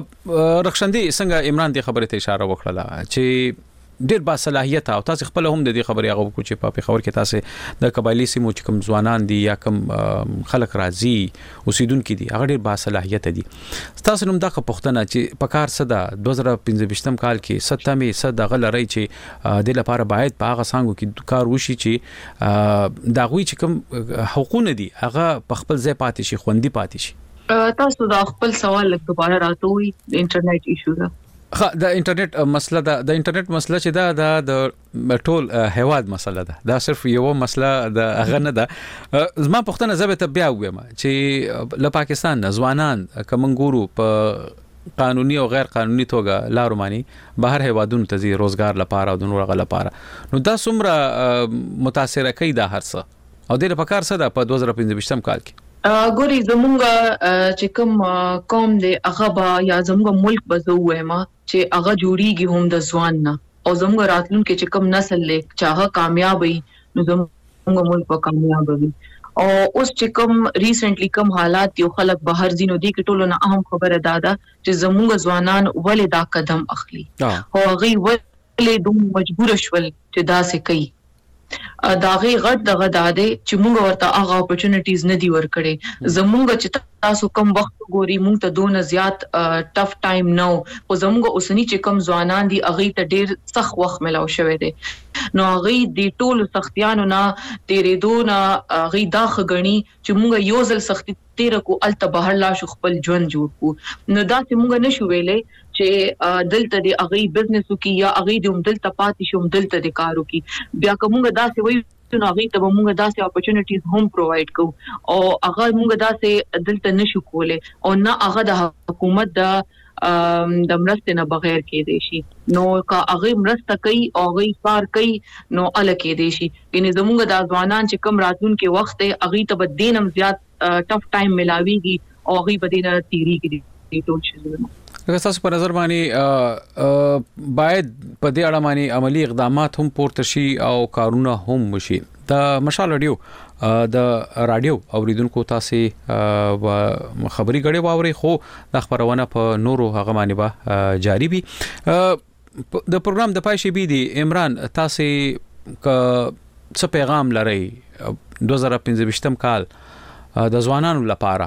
رخصندي څنګه عمران دې خبره ته اشاره وکړه چې ډیر با صلاحیت او تاسو خپل هم د دې خبرې هغه کو چې په خبر کې تاسو د قبایلی سیمو چې کوم ځوانان دي یا کوم خلک راځي اوسیدونکو دي هغه ډیر با صلاحیت دي تاسو نوم دغه پښتنه چې په کار صدا دوه زره پنځه کال کې ستمه صد غلري چې د لپاره باید په هغه څنګه کې کار وشي چې دا غوي چې کوم حقوقونه دي هغه په خپل ځای پاتې شي خوندي پاتې شي تاسو دا خپل سوال لکه دوباره راټوي انټرنیټ ایشو ده خا د انټرنیټ مسله ده د انټرنیټ مسله چې دا د ټول هواد مسله ده دا صرف یو مسله د هغه نه ده زما پښتنه زبې ته بیا وایم چې له پاکستان ځوانان کومنګورو په قانوني او غیر قانوني توګه لارو مانی بهر هوادونو ته زی روزګار لپاره او د نور غل لپاره نو دا څومره متاثر کوي دا هرڅه او د لپاره څه ده په دوه زره پنځه کال کې ګوري زمونږ چې کوم قوم دی هغه با یا زمونږ ملک بزوه ما چې هغه جوړیږي هم د ځوان نه او زمونږ راتلونکي چې کوم نسل لیک چې هغه کامیاب وي نو زمونږ ملک به کامیاب وي او اوس چې کوم ریسنټلی کوم حالات یو خلک بهر زینو دي کې ټولو نه اهم خبره دادا چې زمونږ ځوانان ولې دا قدم اخلي او هغه ولې دوم مجبور شول چې دا څه کوي داغه غټ دغه داده چې موږ ورته هغه اپورچونټیز نه دی ورکړي زموږ چې تاسو کم وخت ګوري موږ ته دونه زیات ټف ټایم نو او زموږ اوسنی چې کم ځوانان دي هغه ته ډیر سخت وخت ملاو شوی دی نو هغه د ټولو سختیانو نه تیرې دونه هغه دا خغنی چې موږ یو ځل سختي تیر کو الته بهر لا شو خپل ژوند جوړ کو نو دا چې موږ نشو ویلې چې دلته د هغه بزنس کی یا هغه د دلته پاتې شوم دلته د کارو کی بیا کومه دا څه وایي نو هغه ته موږ داسې اپورچونټیز هم پرووایډ کوو او هغه موږ داسې دلته نشو کولای او نه هغه د حکومت د د مرستې نه بغیر کې دی شي نو کا هغه مرسته کوي او هغه کار کوي نو ال کې دی شي یعنی زموږ د ځوانان چې کم راتون کې وخت هغه ته به دینم زیات ټف ټایم ملاويږي او هغه به دینه تیری کې ټول شي لکه تاسو په نظر باندې باید په دې اړه باندې عملی اقدامات هم پورته شي او کارونه هم وشي دا مشال اډیو د رادیو اوریدونکو تاسو خبري غړي واوري خو د خبرونه په نورو هغه باندې به جاری وي. د پروګرام د پای شي بي دي عمران تاسو ک څه پیغام لري دوه زره پنځه کال د ځوانانو لپاره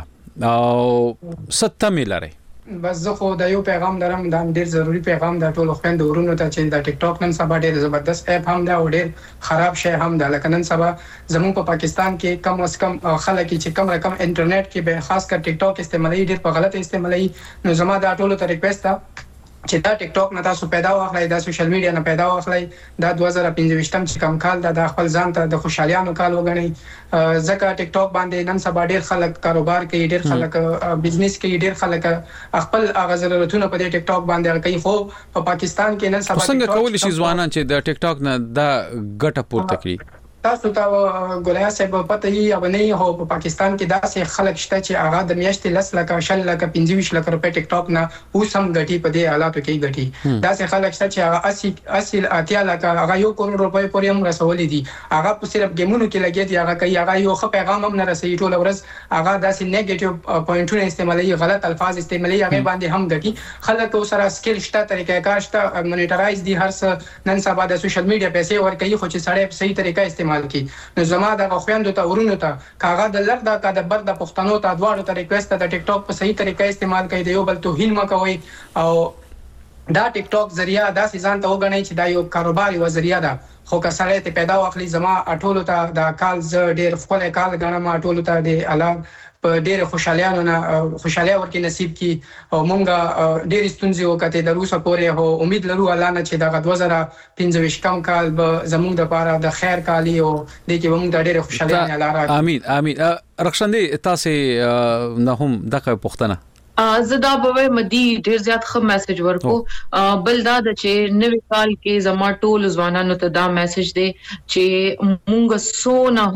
او ستمه لري؟ بس زه خو د یو پیغام درم دا ډیر ضروری پیغام د ټولو خويند ورونو ته چې د ټیک ټاک نن سبا ډیر زبردست اپ هم دا ډیر خراب شی هم دا لکه نن سبا زموږ په پاکستان کې کم از کم خلک چې کم رقم انټرنیټ کې به خاص کر ټیک ټاک استعمالي ډیر په غلط استعمالي. نو زما دا ټولو ته ریکوست ده چې دا ټیک ټاک نه تاسو پیدا واخلئ، دا سوشل میډیا نه پیدا واخلئ. دا دوه زره پنځه چې کم کال دا د خپل ځان ته د خوشحالیانو کال وګڼئ. ځکه ټیک ټاک باندې نن سبا ډیر خلک کاروبار کوي، ډیر خلک بزنس کوي، ډیر خلک خپل هغه ضرورتونه په ټیک ټاک باندې کوي. خو په پاکستان کې نن سبا څنګه کول شي ځوانان چې د ټیک ټاک نه دا ګټه پورته کړي؟ تاسو ته ګولیا صاحب پته یې او نه هو په پاکستان کې داسې خلک شته چې هغه د میاشتې لس لکه شل لکه پنځه لک روپے ټیک ټاک نه اوس هم ګټي په دې حالاتو کې ګټي. داسې خلک شته چې هغه اسی اصل اتیا لکه هغه یو کروڑ روپے پورې هم رسولې دي. هغه په صرف گیمونو کې لګي دي، هغه کوي هغه یو ښه پیغام هم نه رسوي ټول ورځ، هغه داسې نیگیټیو پوینټونه استعمالوي، غلط الفاظ استعمالوي، هغه باندې هم ګټي. خلک سره سکل شته، طریقې کار شته، مونیټرایز دي، هر څه نن سبا د سوشل میډیا پیسې ورکوي، خو چې سړی په صحیح طریقه استعمال کړي. زما د خويندو ته ورونو ته کاغه د لړ د کا د بر د پښتنو ته دواړو ته ریکوست د ټیک ټاک په صحیح طریقه استعمال کړئ، د یو بل توهین مکوئ او دا ټیک ټاک ذریعہ دا ځان ته وګڼئ چې دا یو کاروبار یو ذریعہ ده. خو که سره ته پیدا واخلي زما اټولو ته د کال ز ډیر خپل کال غنم اټولو ته د الله په ډیر خوشالیانو نه خوشالیا ورکې نصیب کی او مونږه ډیر ستونزې وکړې د روسه پورې. هو امید لرو الله نه چې دا دوه زره پنځه کم کال به زموږ د پاره د خیر کالی او د کې مونږ د ډیر خوشالۍ نه لاره. امين امين. رخصندې تاسو نه هم دغه پښتنه زدا به مدي ډیر زیات خه میسج ورکو. بل دا چې نوې کال کې زما ټول ځوانانو ته دا میسج دی چې مونږ سونه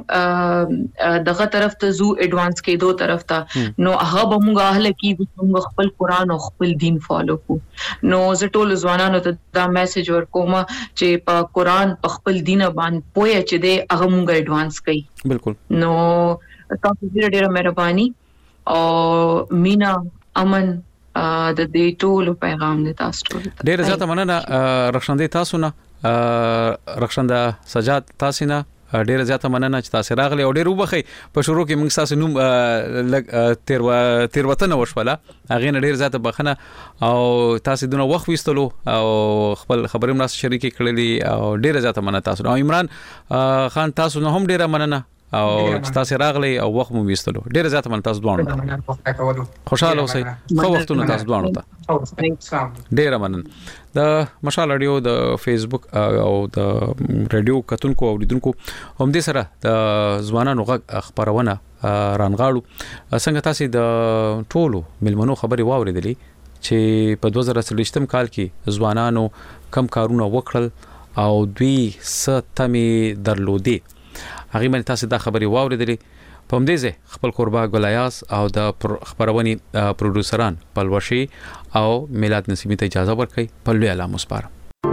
هم دغه طرف ته زو ایڈوانس کې دوه طرف ته نو هغه به مونږ اهل کې مونږ خپل قران او خپل دین فالو کو. نو زه ټول ځوانانو ته دا میسج ورکوم چې په قران په خپل دین باندې پوهه چې دی هغه مونږ ایڈوانس کوي. بالکل. نو تاسو ډیره مهرباني او مینا امن د دې ټولو پیغام د تاسو ټول ډیر زیاته مننه. رخصندې تاسو نه رخصنده سجاد تاسو نه ډیر زیاته مننه چې تاسو راغلي او ډیر وبخي په شروع کې موږ تاسو نوم تیر و تیر وطن وشوله هغه نه ډیر زیاته بخنه او تاسو دونه وخت وستلو او خپل خبرې مرسته شریکي کړلې او ډیر زیاته مننه تاسو. او عمران خان تاسو نه هم ډیر مننه او تاسو راغلي او وخت مو وستلو ډیر زیاته مننه تاسو دوه خوشاله اوسئ. خو وختونه تاسو دوه ته ډیر مننه. د مشال رادیو د فیسبوک او د رادیو کتونکو او لیدونکو هم دې سره د ځوانانو غږ خبرونه رانغاړو. څنګه تاسو د ټولو ملمنو خبري واوریدلې چې په دوه زره څلوېښت کال کې ځوانانو کم کارونه وکړل او دوی ستمه درلودي. هغه باندې تاسو دا خبري واوریدلې. په همدې ځای خپل قربا ګلیاس او د خبرونی پروډوسران پلوشي او میلاد نسیمی ته اجازه ورکړي. په لوی اعلی مسپار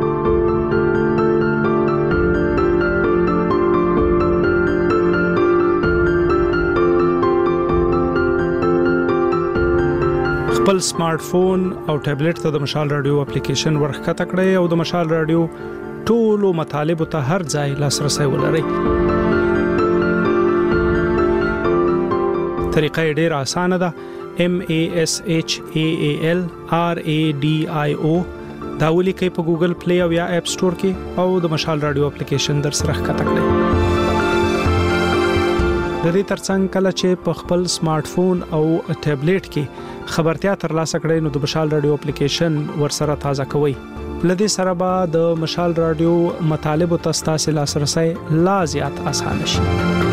خپل سمارټ فون او ټابلیټ ته د مشال رادیو اپلیکیشن ورخکته کړئ او د مشال رادیو ټولو مطالب ته هر ځای لاسرسي ولرئ. طریقه ډیر اسانه ده. M A S H A A L R A D I O دا ولیکئ په ګوګل پلی او یا اپ سٹور کې او د مشال رادیو اپلیکیشن در سره ښکته کړئ. د دې ترڅنګ کله چې په خپل سمارټ فون او ټابلیټ کې خبرتیا ترلاسه کړئ نو د مشال رادیو اپلیکیشن ورسره تازه کوئ. لدې سره به د مشال رادیو مطالب او تاسو لاسرسي لا زیات اسانه شي.